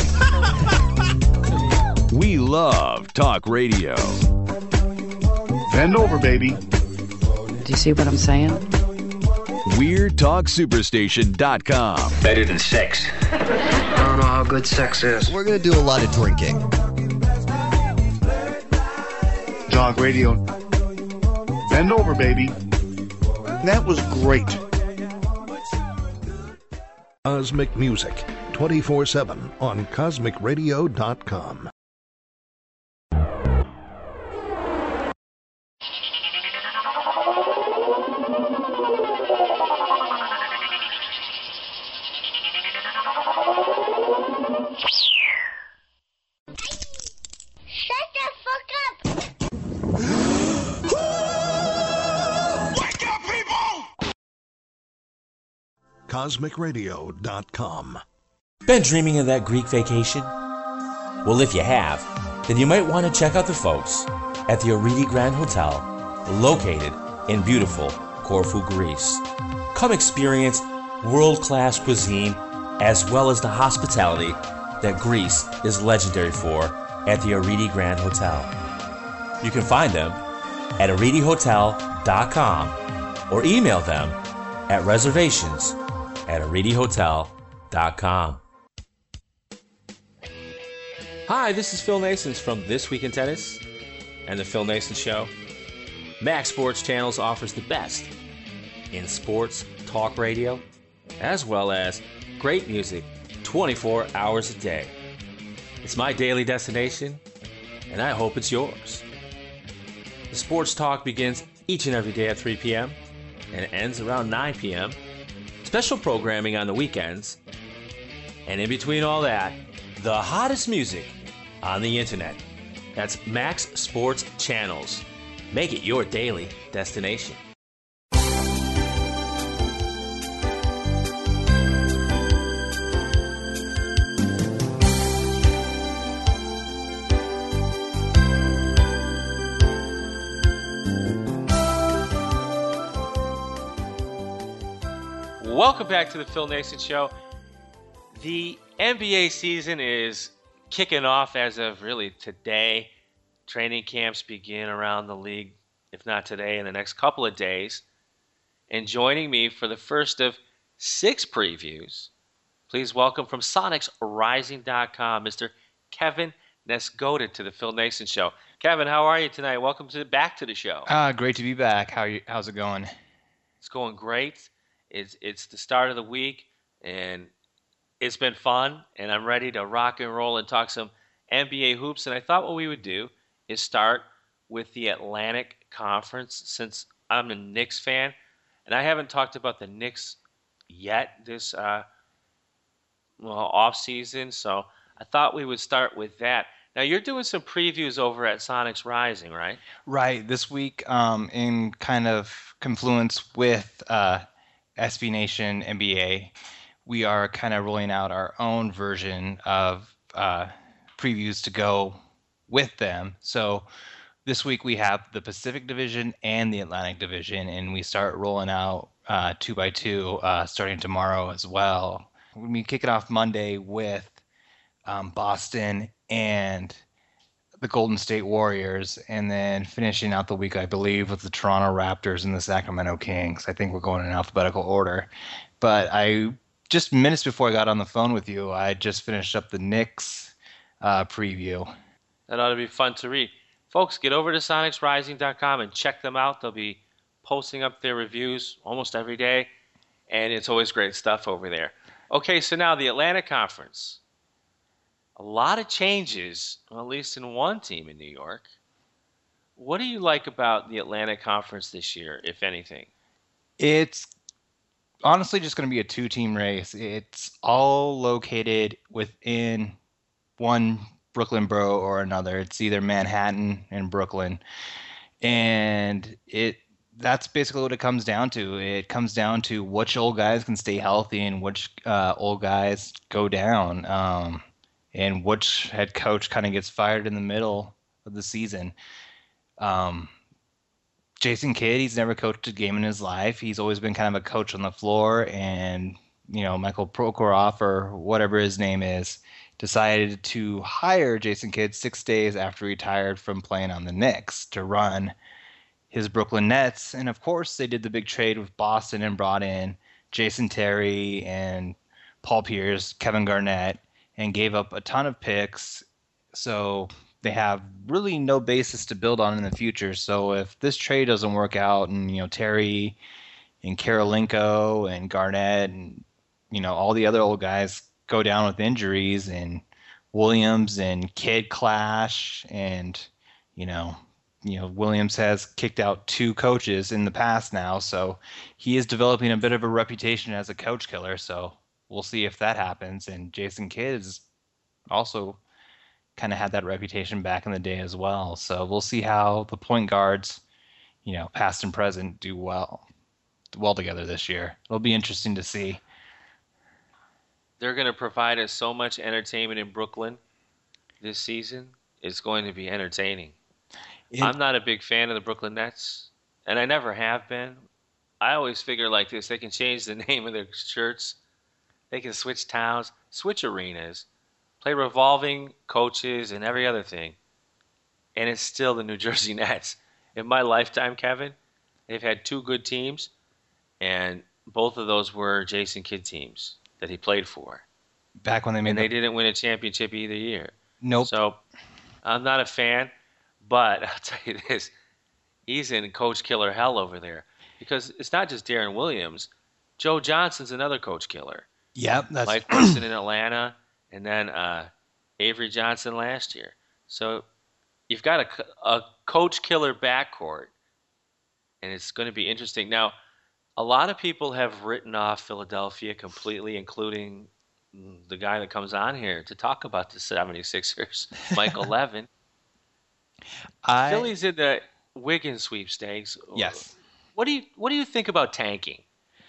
We love talk radio. Bend over, baby. Do you see what I'm saying? Weird Talk Superstation dot com. Better than sex. I don't know how good sex is. We're going to do a lot of drinking. Dog radio. Bend over, baby. That was great. Cosmic Music, twenty-four seven on cosmic radio dot com. Shut the fuck up. Wake up, people! cosmic radio dot com. Been dreaming of that Greek vacation? Well, if you have, then you might want to check out the folks at the Aridi Grand Hotel, located in beautiful Corfu, Greece. Come experience world-class cuisine as well as the hospitality that Greece is legendary for at the Aridi Grand Hotel. You can find them at aridi hotel dot com or email them at reservations at aridi hotel dot com. Hi, this is Phil Nason from This Week in Tennis and The Phil Nason Show. Max Sports Channels offers the best in sports talk radio, as well as great music twenty-four hours a day. It's my daily destination, and I hope it's yours. The sports talk begins each and every day at three p.m. and ends around nine p.m. Special programming on the weekends, and in between all that, the hottest music on the internet. That's Max Sports Channels. Make it your daily destination. Welcome back to the Phil Nason Show. The N B A season is kicking off as of really today. Training camps begin around the league, if not today, in the next couple of days. And joining me for the first of six previews, please welcome from Sonics Rising dot com, Mister Kevin Nesgoda to the Phil Nason Show. Kevin, how are you tonight? Welcome to back to the show. Uh, great to be back. How you? How's it going? It's going great. It's it's the start of the week, and it's been fun, and I'm ready to rock and roll and talk some N B A hoops. And I thought what we would do is start with the Atlantic Conference, since I'm a Knicks fan, and I haven't talked about the Knicks yet this uh, well off season. So I thought we would start with that. Now, you're doing some previews over at Sonics Rising, right? Right. This week, um, in kind of confluence with uh, S B Nation N B A, we are kind of rolling out our own version of uh, previews to go with them. So this week we have the Pacific Division and the Atlantic Division, and we start rolling out uh, two by two uh, starting tomorrow as well. We'll be kicking off Monday with um, Boston and the Golden State Warriors, and then finishing out the week, I believe, with the Toronto Raptors and the Sacramento Kings. I think we're going in alphabetical order. But I just minutes before I got on the phone with you, I just finished up the Knicks uh, preview. That ought to be fun to read. Folks, get over to Sonics Rising dot com and check them out. They'll be posting up their reviews almost every day, and it's always great stuff over there. Okay, so now the Atlantic Conference. A lot of changes, well, at least in one team in New York. What do you like about the Atlantic Conference this year, if anything? It's honestly just going to be a two-team race. It's all located within one Brooklyn borough or another. It's either Manhattan and Brooklyn. And it that's basically what it comes down to. It comes down to which old guys can stay healthy and which uh, old guys go down. Um, and which head coach kind of gets fired in the middle of the season. Um, Jason Kidd, he's never coached a game in his life. He's always been kind of a coach on the floor. And, you know, Michael Prokhorov, or whatever his name is, decided to hire Jason Kidd six days after he retired from playing on the Knicks to run his Brooklyn Nets. And, of course, they did the big trade with Boston and brought in Jason Terry and Paul Pierce, Kevin Garnett, and gave up a ton of picks. So they have really no basis to build on in the future. So if this trade doesn't work out, and, you know, Terry and Karolinko and Garnett and, you know, all the other old guys go down with injuries, and Williams and Kidd clash, and, you know, you know, Williams has kicked out two coaches in the past now, so he is developing a bit of a reputation as a coach killer. So we'll see if that happens. And Jason Kidd has also kind of had that reputation back in the day as well. So we'll see how the point guards, you know, past and present, do well well together this year. It'll be interesting to see. They're going to provide us so much entertainment in Brooklyn this season. It's going to be entertaining. It, I'm not a big fan of the Brooklyn Nets, and I never have been. I always figure like this: they can change the name of their shirts. They can switch towns, switch arenas, play revolving coaches and every other thing. And it's still the New Jersey Nets. In my lifetime, Kevin, they've had two good teams, and both of those were Jason Kidd teams that he played for. Back when they made And the... they didn't win a championship either year. Nope. So I'm not a fan, but I'll tell you this. He's in coach killer hell over there. Because it's not just Darren Williams. Joe Johnson's another coach killer. Yep, that's Mike Woodson in Atlanta, and then uh, Avery Johnson last year. So you've got a, a coach killer backcourt, and it's going to be interesting. Now, a lot of people have written off Philadelphia completely, including the guy that comes on here to talk about the seventy-sixers, Michael Levin. I... Philly's in the Wiggins sweepstakes. Yes. What do you What do you think about tanking?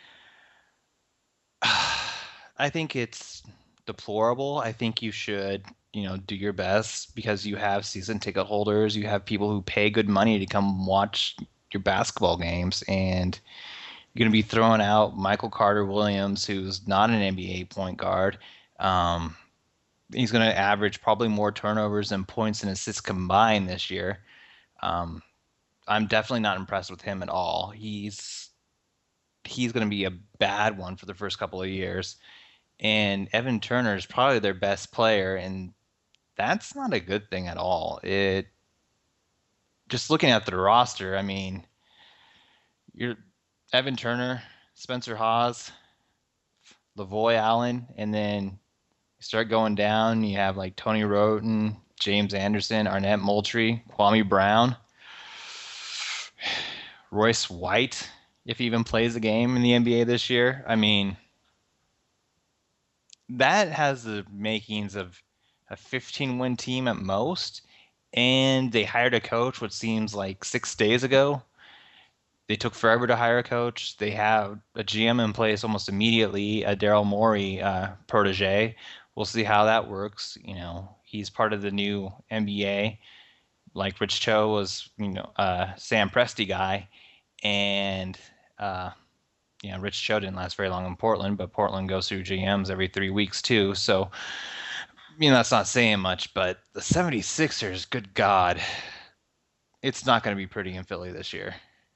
I think it's deplorable. I think you should, you know, do your best, because you have season ticket holders. You have people who pay good money to come watch your basketball games, and You're going to be throwing out Michael Carter Williams, who's not an N B A point guard. Um, he's going to average probably more turnovers than points and assists combined this year. Um, I'm definitely not impressed with him at all. He's he's going to be a bad one for the first couple of years. And Evan Turner is probably their best player, and that's not a good thing at all. It just looking at the roster, I mean, you're Evan Turner, Spencer Hawes, Lavoy Allen, and then you start going down, you have like Tony Roten, James Anderson, Arnett Moultrie, Kwame Brown, Royce White, if he even plays a game in the N B A this year. I mean, that has the makings of a fifteen-win team at most, and they hired a coach, which seems like six days ago. They took forever to hire a coach. They have a G M in place almost immediately, a Daryl Morey uh, protege. We'll see how that works. You know, he's part of the new N B A. Like Rich Cho was, you know, uh, Sam Presti guy, and uh, you know, Rich Cho didn't last very long in Portland, but Portland goes through G Ms every three weeks too. So, you know, that's not saying much. But the seventy-sixers, good God, it's not going to be pretty in Philly this year.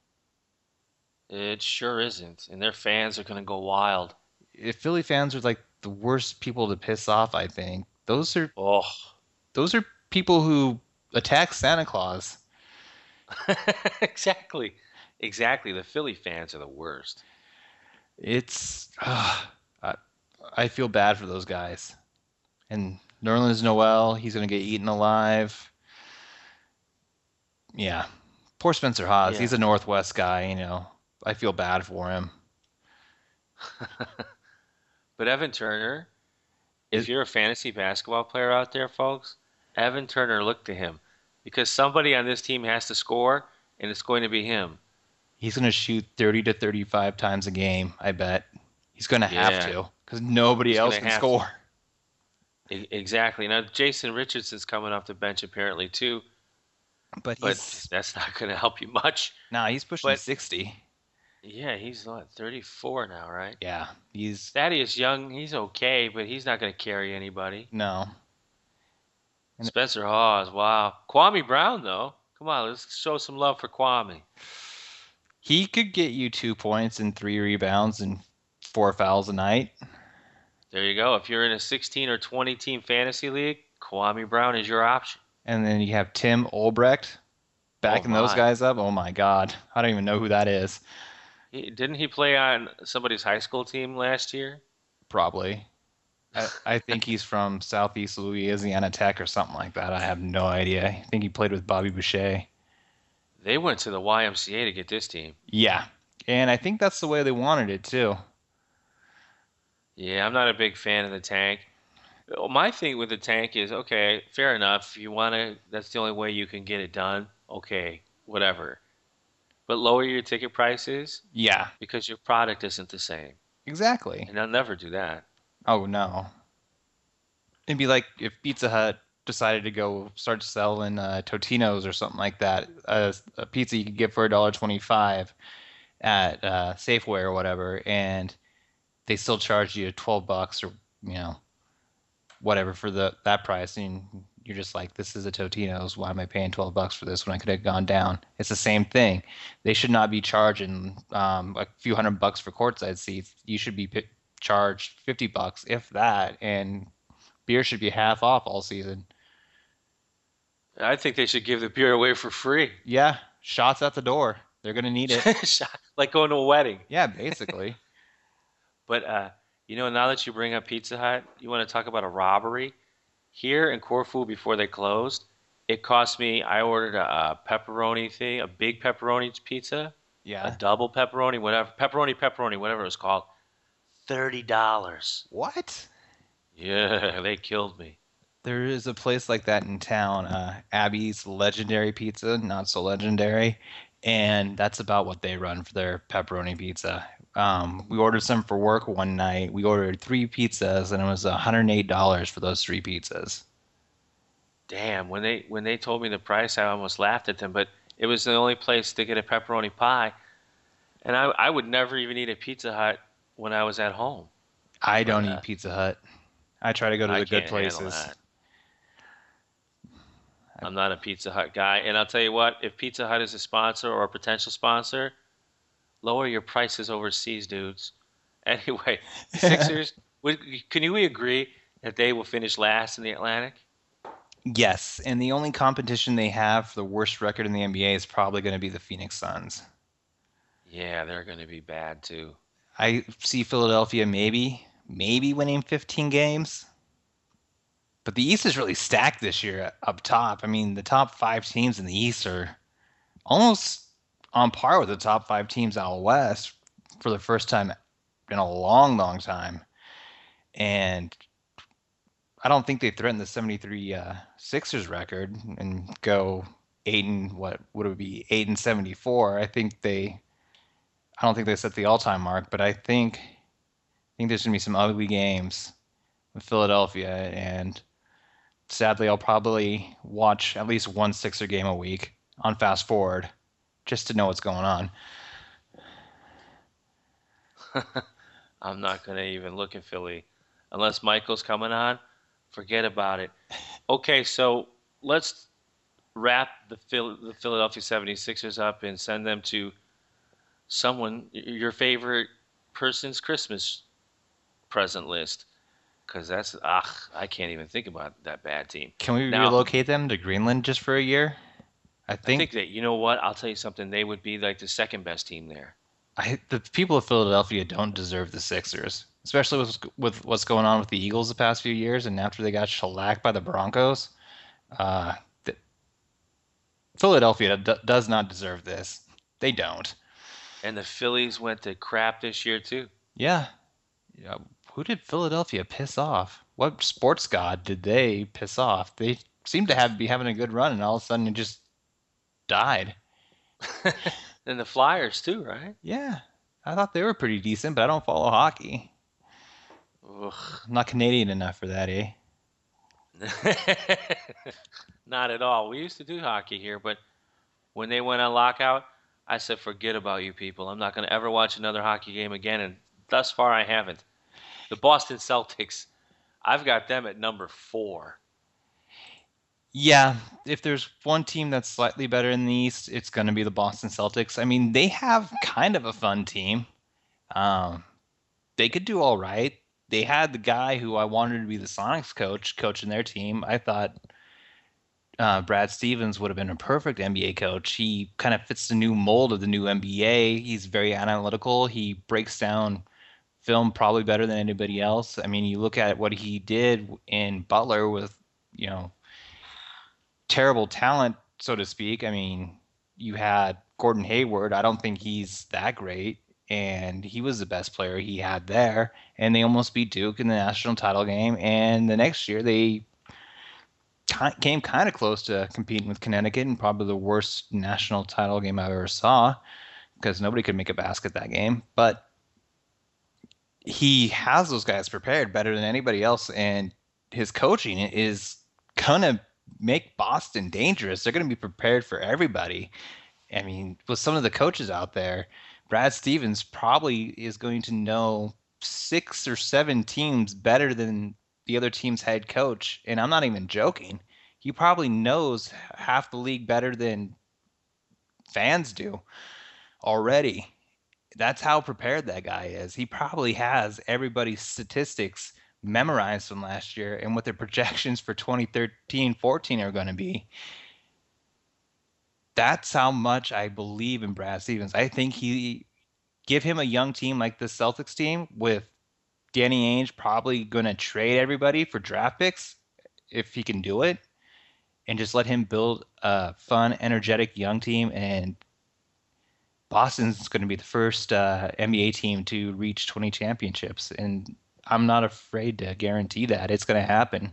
It sure isn't, and their fans are going to go wild. If Philly fans are like the worst people to piss off, I think those are oh, those are people who attack Santa Claus. exactly, exactly. The Philly fans are the worst. It's uh, I, I feel bad for those guys. And Nerlens Noel, he's going to get eaten alive. Yeah, poor Spencer Hawes. Yeah. He's a Northwest guy, you know. I feel bad for him. But Evan Turner, if you're a fantasy basketball player out there, folks, Evan Turner, look to him. Because somebody on this team has to score, and it's going to be him. He's going to shoot thirty to thirty-five times a game, I bet. He's going to have Yeah. to, because nobody He's else gonna can have score. E- Exactly. Now, Jason Richardson's coming off the bench apparently, too. But, But he's, that's not going to help you much. nah, he's pushing but- sixty. Yeah, he's what, thirty-four now, right? Yeah, he's Thaddeus Young, he's okay, but he's not going to carry anybody. no. And- Spencer Hawes, wow. Kwame Brown, though. Come on, let's show some love for Kwame. He could get you two points and three rebounds and four fouls a night. There you go. If you're in a sixteen or twenty team fantasy league, Kwame Brown is your option. And then you have Tim Olbrecht backing Oh, those my. guys up. Oh my God, I don't even know who that is. He, didn't he play on somebody's high school team last year? Probably. I, I think he's from Southeast Louisiana Tech or something like that. I have no idea. I think he played with Bobby Boucher. They went to the Y M C A to get this team. Yeah, and I think that's the way they wanted it too. Yeah, I'm not a big fan of the tank. My thing with the tank is, okay, fair enough. You want to, that's the only way you can get it done. Okay, whatever. But lower your ticket prices Yeah, because your product isn't the same. exactly. And they'll never do that. Oh no. It'd be like if Pizza Hut decided to go start selling uh, Totino's or something like that, a, a pizza you could get for a dollar twenty-five at uh, Safeway or whatever, and they still charge you twelve bucks or you know whatever for the that price, and you're just like, this is a Totino's. Why am I paying twelve bucks for this when I could have gone down? It's the same thing. They should not be charging um, a few hundred bucks for courtside seats. You should be p- charged fifty bucks, if that, and beer should be half off all season. I think they should give the beer away for free. Yeah, shots at the door. They're gonna need it. Like going to a wedding. Yeah, basically. But, uh, you know, now that you bring up Pizza Hut, you want to talk about a robbery? Here in Corfu, before they closed, it cost me, I ordered a, a pepperoni thing, a big pepperoni pizza, Yeah. a double pepperoni, whatever, pepperoni, pepperoni, whatever it was called, thirty dollars. What? Yeah, they killed me. There is a place like that in town, uh, Abby's Legendary Pizza, not so legendary, and that's about what they run for their pepperoni pizza. Um, we ordered some for work one night. We ordered three pizzas, and it was one hundred eight dollars for those three pizzas. Damn, when they when they told me the price, I almost laughed at them, but it was the only place to get a pepperoni pie. And I, I would never even eat a Pizza Hut when I was at home. I don't But, uh, eat Pizza Hut. I try to go to I the good can't handle places. that. I'm not a Pizza Hut guy. And I'll tell you what, if Pizza Hut is a sponsor or a potential sponsor, lower your prices overseas, dudes. Anyway, the Sixers, would, can we agree that they will finish last in the Atlantic? Yes, and the only competition they have for the worst record in the N B A is probably going to be the Phoenix Suns. Yeah, they're going to be bad too. I see Philadelphia maybe, maybe winning fifteen games. But the East is really stacked this year up top. I mean, the top five teams in the East are almost on par with the top five teams out West for the first time in a long, long time. And I don't think they threaten the seventy-three uh, Sixers record and go eight and what would it be eight and seventy-four. I think they, I don't think they set the all-time mark, but I think, I think there's gonna be some ugly games with Philadelphia, and sadly, I'll probably watch at least one Sixer game a week on Fast Forward just to know what's going on. I'm not going to even look at Philly unless Michael's coming on. Forget about it. Okay, so let's wrap the, Phil- the Philadelphia seventy-sixers up and send them to someone, your favorite person's Christmas present list. Because that's, ah, I can't even think about that bad team. Can we Now, relocate them to Greenland just for a year? I I think, think that, you know what, I'll tell you something, they would be like the second best team there. I, the people of Philadelphia don't deserve the Sixers, especially with with what's going on with the Eagles the past few years, and after they got shellacked by the Broncos. Uh, the, Philadelphia d- does not deserve this. They don't. And the Phillies went to crap this year, too. Yeah. Yeah. Who did Philadelphia piss off? What sports god did they piss off? They seemed to have be having a good run, and all of a sudden it just died. And the Flyers, too, right? Yeah. I thought they were pretty decent, but I don't follow hockey. Ugh. I'm not Canadian enough for that, eh? Not at all. We used to do hockey here, but when they went on lockout, I said, forget about you people. I'm not going to ever watch another hockey game again, and thus far I haven't. The Boston Celtics, I've got them at number four. Yeah, if there's one team that's slightly better in the East, it's going to be the Boston Celtics. I mean, they have kind of a fun team. Um, they could do all right. They had the guy who I wanted to be the Sonics coach, coaching their team. I thought uh, Brad Stevens would have been a perfect N B A coach. He kind of fits the new mold of the new N B A. He's very analytical. He breaks down film probably better than anybody else. I mean, you look at what he did in Butler with, you know, terrible talent, so to speak. I mean, you had Gordon Hayward. I don't think he's that great, and he was the best player he had there. And they almost beat Duke in the national title game. And the next year, they came kind of close to competing with Connecticut in probably the worst national title game I ever saw, because nobody could make a basket that game. But he has those guys prepared better than anybody else, and his coaching is gonna make Boston dangerous. They're gonna be prepared for everybody. I mean, with some of the coaches out there, Brad Stevens probably is going to know six or seven teams better than the other team's head coach, and I'm not even joking. He probably knows half the league better than fans do already. That's how prepared that guy is. He probably has everybody's statistics memorized from last year and what their projections for twenty thirteen fourteen are going to be. That's how much I believe in Brad Stevens. I think he give him a young team like the Celtics team with Danny Ainge probably going to trade everybody for draft picks if he can do it, and just let him build a fun, energetic young team, and Boston's going to be the first uh, N B A team to reach twenty championships, and I'm not afraid to guarantee that it's going to happen.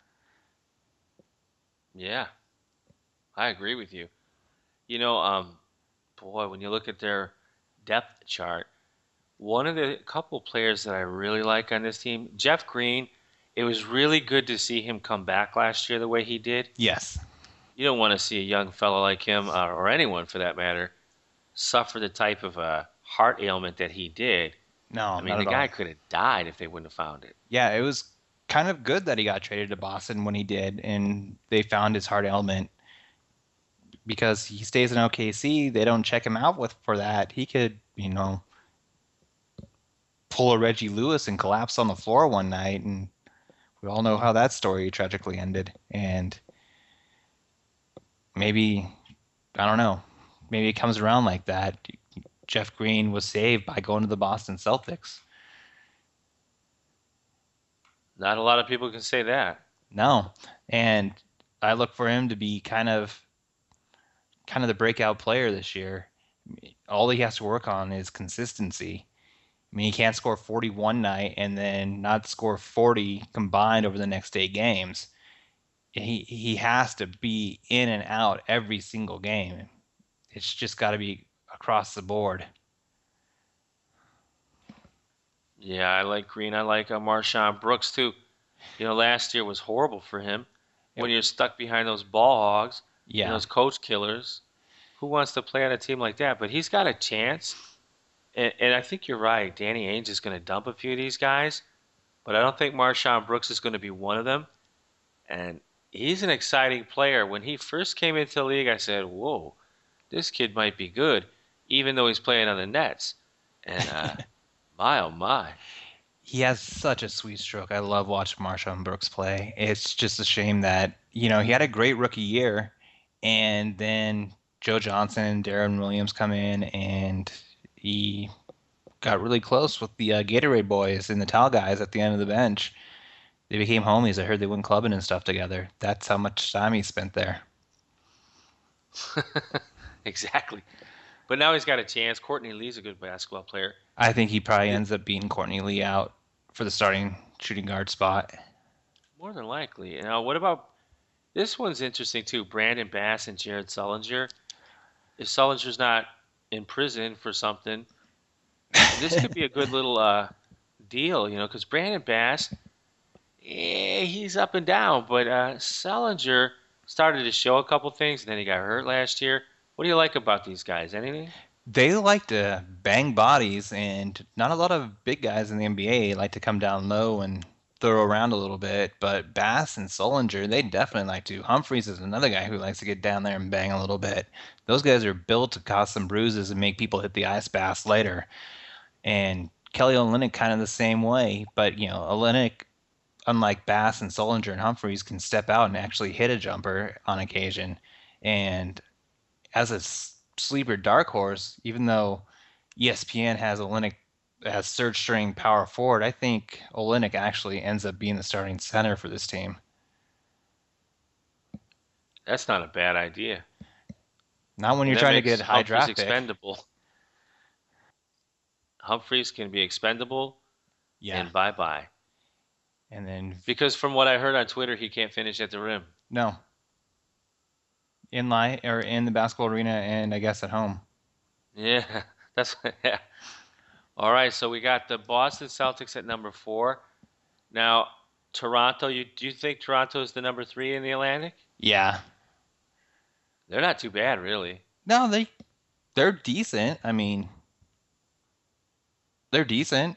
Yeah, I agree with you. You know, um, boy, when you look at their depth chart, one of the couple players that I really like on this team, Jeff Green, it was really good to see him come back last year the way he did. Yes. You don't want to see a young fellow like him, uh, or anyone for that matter, suffer the type of uh, heart ailment that he did. No, I mean, not the at guy all. could have died if they wouldn't have found it. Yeah, it was kind of good that he got traded to Boston when he did, and they found his heart ailment because he stays in O K C. They don't check him out with for that. He could, you know, pull a Reggie Lewis and collapse on the floor one night, and we all know how that story tragically ended. And maybe, I don't know, maybe it comes around like that. Jeff Green was saved by going to the Boston Celtics. Not a lot of people can say that. No, and I look for him to be kind of, kind of the breakout player this year. All he has to work on is consistency. I mean, he can't score forty one night and then not score forty combined over the next eight games. He he has to be in and out every single game. It's just got to be across the board. Yeah, I like Green. I like uh, Marshawn Brooks, too. You know, last year was horrible for him. When you're stuck behind those ball hogs, Yeah. and those coach killers, who wants to play on a team like that? But he's got a chance. And, and I think you're right. Danny Ainge is going to dump a few of these guys. But I don't think Marshawn Brooks is going to be one of them. And he's an exciting player. When he first came into the league, I said, whoa, this kid might be good, even though he's playing on the Nets. And uh, my, oh, my. He has such a sweet stroke. I love watching Marshawn Brooks play. It's just a shame that, you know, he had a great rookie year, and then Joe Johnson and Darren Williams come in, and he got really close with the uh, Gatorade boys and the Towel guys at the end of the bench. They became homies. I heard they went clubbing and stuff together. That's how much time he spent there. Exactly. But now he's got a chance. Courtney Lee's a good basketball player. I think he probably ends up beating Courtney Lee out for the starting shooting guard spot. More than likely. Now, what about this one's interesting too? Brandon Bass and Jared Sullinger. If Sullinger's not in prison for something, this could be a good little uh, deal, you know, because Brandon Bass, eh, he's up and down, but uh, Sullinger started to show a couple things, and then he got hurt last year. What do you like about these guys? Anything? They like to bang bodies, and not a lot of big guys in the N B A like to come down low and throw around a little bit. But Bass and Sullinger, they definitely like to. Humphreys is another guy who likes to get down there and bang a little bit. Those guys are built to cause some bruises and make people hit the ice baths later. And Kelly Olynyk kind of the same way. But, you know, Olynyk, unlike Bass and Sullinger and Humphreys, can step out and actually hit a jumper on occasion. And as a sleeper dark horse, even though E S P N has Olynyk as third string power forward, I think Olynyk actually ends up being the starting center for this team. That's not a bad idea. Not when you're That trying to makes get high Humphreys draft pick. expendable. Humphreys can be expendable. Yeah. And bye bye. And then Because from what I heard on Twitter, he can't finish at the rim. no. In line or in the basketball arena, and I guess at home. Yeah, that's yeah. All right, so we got the Boston Celtics at number four. Now, Toronto. You do you think Toronto is the number three in the Atlantic? Yeah. They're not too bad, really. No, they they're decent. I mean, they're decent.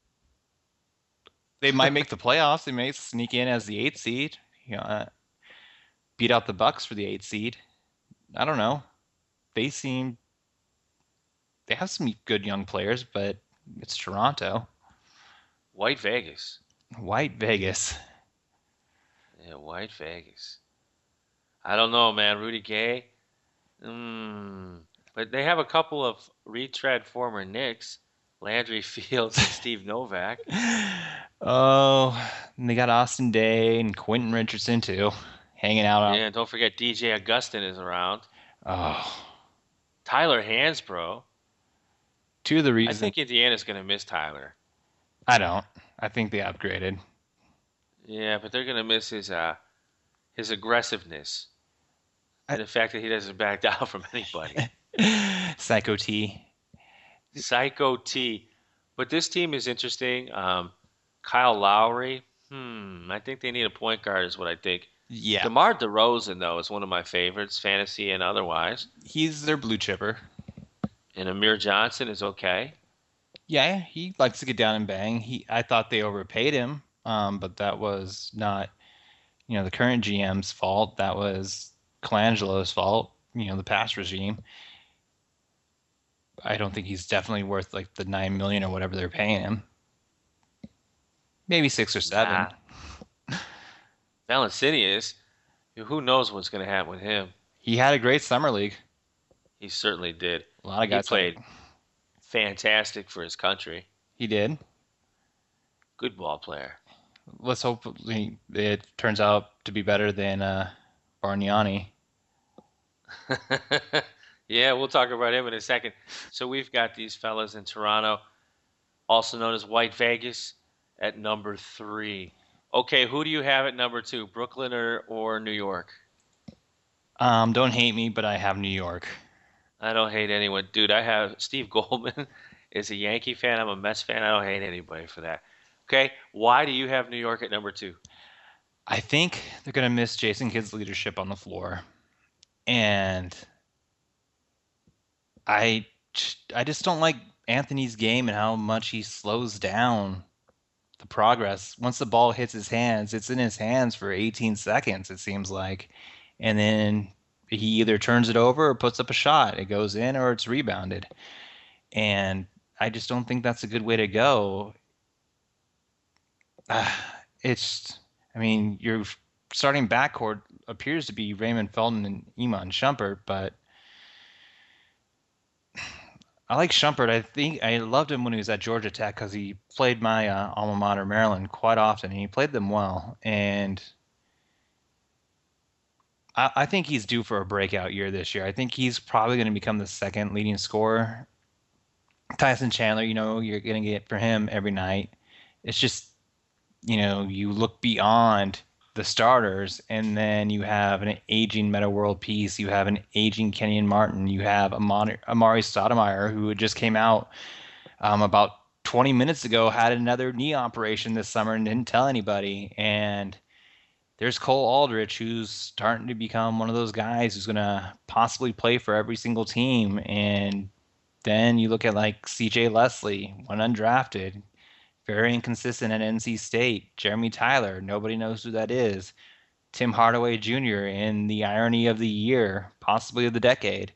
They might make the playoffs. They may sneak in as the eighth seed. You know, uh, beat out the Bucks for the eighth seed. I don't know. They seem they have some good young players, but it's Toronto. White Vegas. White Vegas. Yeah, White Vegas. I don't know, man. Rudy Gay. Mm. But they have a couple of retread former Knicks. Landry Fields and Steve Novak. Oh, and they got Austin Day and Quentin Richardson too, hanging out on. Yeah, don't forget D J Augustin is around. Oh, Tyler Hansbrough. Two of the reasons. I think Indiana's going to miss Tyler. I don't. I think they upgraded. Yeah, but they're going to miss his uh, his aggressiveness. And the fact that he doesn't back down from anybody. Psycho T. Psycho T. But this team is interesting. Um, Kyle Lowry. Hmm. I think they need a point guard is what I think. Yeah. DeMar DeRozan, though, is one of my favorites, fantasy and otherwise. He's their blue chipper. And Amir Johnson is okay. Yeah, he likes to get down and bang. He, I thought they overpaid him, um, but that was not, you know, the current G M's fault. That was Colangelo's fault. You know, the past regime. I don't think he's definitely worth like the nine million or whatever they're paying him. Maybe six or seven. Nah. Valanciunas, who knows what's going to happen with him? He had a great summer league. He certainly did. A lot of guys he played like... fantastic for his country. He did. Good ball player. Let's hope it turns out to be better than uh, Bargnani. Yeah, we'll talk about him in a second. So we've got these fellas in Toronto, also known as White Vegas, at number three. Okay, who do you have at number two, Brooklyn or, or New York? Um, don't hate me, but I have New York. I don't hate anyone. Dude, I have Steve Goldman is a Yankee fan. I'm a Mets fan. I don't hate anybody for that. Okay, why do you have New York at number two? I think they're going to miss Jason Kidd's leadership on the floor. And I, I just don't like Anthony's game and how much he slows down the progress. Once the ball hits his hands, it's in his hands for eighteen seconds, it seems like. And then he either turns it over or puts up a shot. It goes in or it's rebounded. And I just don't think that's a good way to go. Uh, it's, I mean, your starting backcourt appears to be Raymond Felton and Iman Shumpert, but I like Shumpert. I think I loved him when he was at Georgia Tech because he played my uh, alma mater, Maryland, quite often, and he played them well. And I, I think he's due for a breakout year this year. I think he's probably going to become the second leading scorer. Tyson Chandler, you know, you're going to get for him every night. It's just, you know, you look beyond the starters, and then you have an aging Metta World Peace. You have an aging Kenyon Martin. You have Amari, Amari Stoudemire, who just came out um, about twenty minutes ago, had another knee operation this summer and didn't tell anybody. And there's Cole Aldrich, who's starting to become one of those guys who's going to possibly play for every single team. And then you look at like C J Leslie, one undrafted, very inconsistent at N C State. Jeremy Tyler, nobody knows who that is. Tim Hardaway Junior in the irony of the year, possibly of the decade.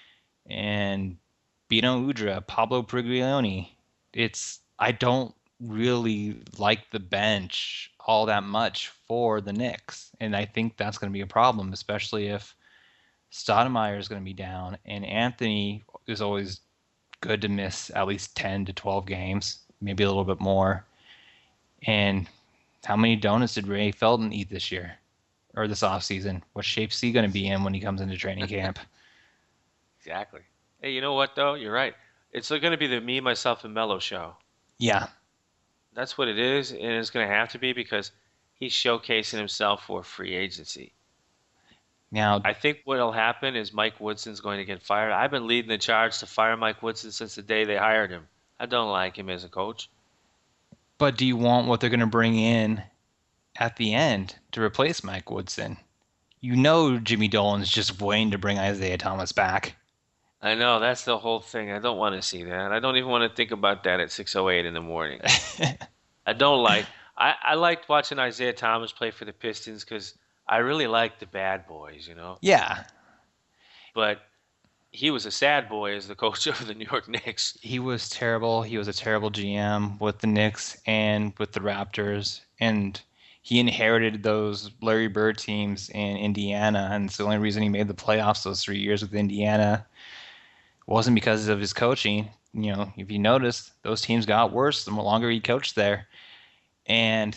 And Bino Udrih, Pablo Prigioni. It's, I don't really like the bench all that much for the Knicks. And I think that's going to be a problem, especially if Stoudemire is going to be down. And Anthony is always good to miss at least ten to twelve games. Maybe a little bit more. And how many donuts did Ray Felton eat this year or this offseason? What shape is he going to be in when he comes into training camp? Exactly. Hey, you know what, though? You're right. It's going to be the Me, Myself, and Mello show. Yeah. That's what it is, and it's going to have to be because he's showcasing himself for free agency. Now, I think what will happen is Mike Woodson's going to get fired. I've been leading the charge to fire Mike Woodson since the day they hired him. I don't like him as a coach. But do you want what they're going to bring in at the end to replace Mike Woodson? You know Jimmy Dolan's just waiting to bring Isaiah Thomas back. I know, that's the whole thing. I don't want to see that. I don't even want to think about that at six oh eight in the morning. I don't like I, I liked watching Isaiah Thomas play for the Pistons because I really like the bad boys, you know? Yeah. But he was a sad boy as the coach of the New York Knicks. He was terrible. He was a terrible G M with the Knicks and with the Raptors. And he inherited those Larry Bird teams in Indiana. And it's the only reason he made the playoffs those three years with Indiana. It wasn't because of his coaching. You know, if you noticed, those teams got worse the longer he coached there. And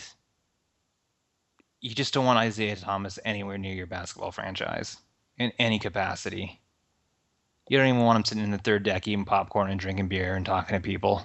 you just don't want Isaiah Thomas anywhere near your basketball franchise in any capacity. You don't even want him sitting in the third deck eating popcorn and drinking beer and talking to people.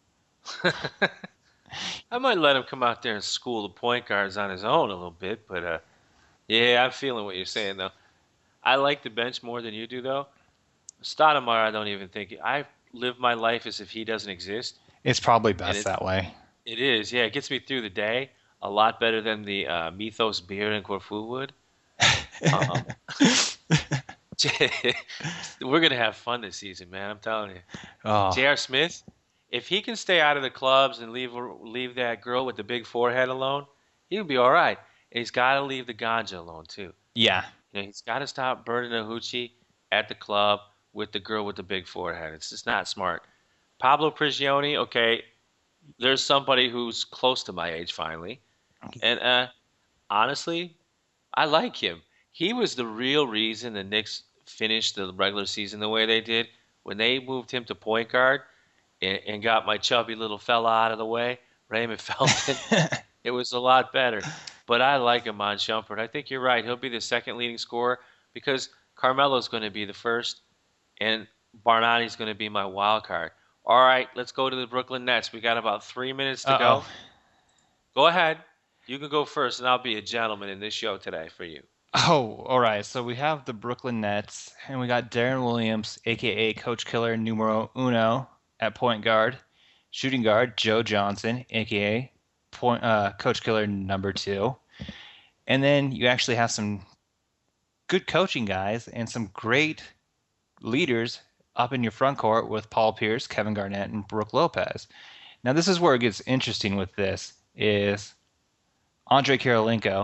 I might let him come out there and school the point guards on his own a little bit, but uh, yeah, I'm feeling what you're saying, though. I like the bench more than you do, though. Stoudemire, I don't even think – I live my life as if he doesn't exist. It's probably best that way. It is, yeah. It gets me through the day a lot better than the uh, Mythos beer and Corfu would. Um, We're going to have fun this season, man. I'm telling you. Oh. J R. Smith, if he can stay out of the clubs and leave leave that girl with the big forehead alone, he'll be all right. And he's got to leave the ganja alone, too. Yeah. You know, he's got to stop burning a hoochie at the club with the girl with the big forehead. It's just not smart. Pablo Prigioni, okay, there's somebody who's close to my age finally. And uh, honestly, I like him. He was the real reason the Knicks finished the regular season the way they did. When they moved him to point guard and, and got my chubby little fella out of the way, Raymond Felton, it was a lot better. But I like Iman Shumpert. I think you're right. He'll be the second leading scorer because Carmelo's going to be the first and Bargnani's going to be my wild card. All right, let's go to the Brooklyn Nets. We got about three minutes to Uh-oh. go. Go ahead. You can go first, and I'll be a gentleman in this show today for you. Oh, all right. So we have the Brooklyn Nets, and we got Darren Williams, a k a. Coach Killer numero uno, at point guard. Shooting guard, Joe Johnson, a k a. Point, uh, Coach Killer number two. And then you actually have some good coaching guys and some great leaders up in your front court with Paul Pierce, Kevin Garnett, and Brook Lopez. Now, this is where it gets interesting with this, is Andre Kirilenko.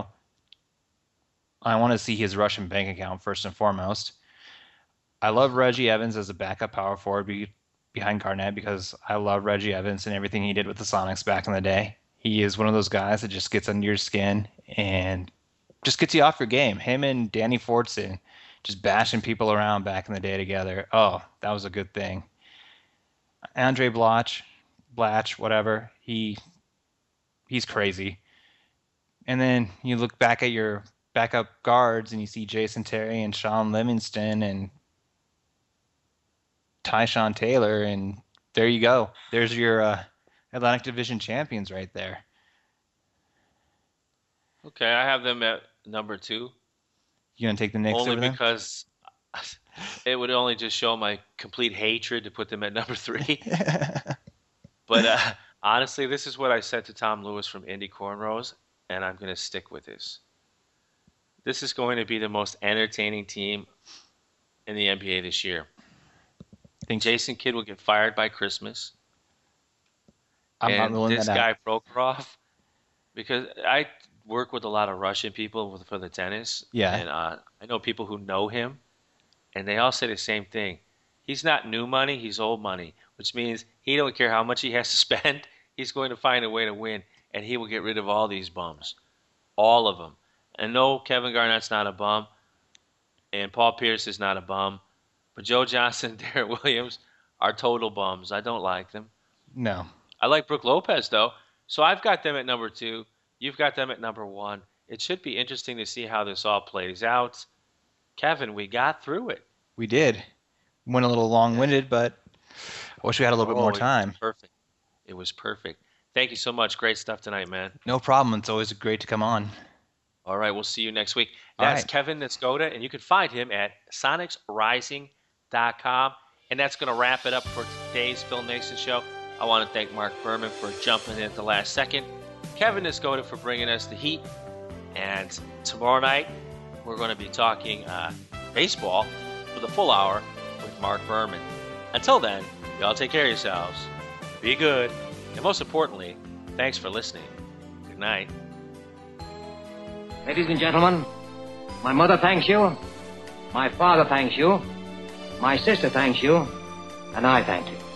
I want to see his Russian bank account first and foremost. I love Reggie Evans as a backup power forward be, behind Garnett because I love Reggie Evans and everything he did with the Sonics back in the day. He is one of those guys that just gets under your skin and just gets you off your game. Him and Danny Fortson just bashing people around back in the day together. Oh, that was a good thing. Andre Blatch, Blatch, whatever. He he's crazy. And then you look back at your backup guards and you see Jason Terry and Sean Livingston and Tyshawn Taylor, and there you go. There's your uh, Atlantic Division champions right there. Okay, I have them at number two. You gonna take the Knicks only over them? because it would only just show my complete hatred to put them at number three. But uh, honestly, this is what I said to Tom Lewis from Indy Cornrows, and I'm going to stick with this. This is going to be the most entertaining team in the N B A this year. I think Jason Kidd will get fired by Christmas. I'm and not ruling this that guy out. Prokhorov, because I work with a lot of Russian people for the tennis. Yeah. And uh, I know people who know him, and they all say the same thing. He's not new money, he's old money, which means he don't care how much he has to spend. He's going to find a way to win, and he will get rid of all these bums. All of them. And no, Kevin Garnett's not a bum, and Paul Pierce is not a bum, but Joe Johnson and Darren Williams are total bums. I don't like them. No. I like Brook Lopez, though. So I've got them at number two. You've got them at number one. It should be interesting to see how this all plays out. Kevin, we got through it. We did. Went a little long-winded, but I wish we had a little bit more Oh, time. It was perfect. It was perfect. Thank you so much. Great stuff tonight, man. No problem. It's always great to come on. All right, we'll see you next week. All That's right. Kevin Niskoda, and you can find him at sonics rising dot com. And that's going to wrap it up for today's Phil Nason Show. I want to thank Mark Berman for jumping in at the last second, Kevin Niskoda for bringing us the heat, and tomorrow night we're going to be talking uh, baseball for the full hour with Mark Berman. Until then, y'all take care of yourselves, be good, and most importantly, thanks for listening. Good night. Ladies and gentlemen, my mother thanks you, my father thanks you, my sister thanks you, and I thank you.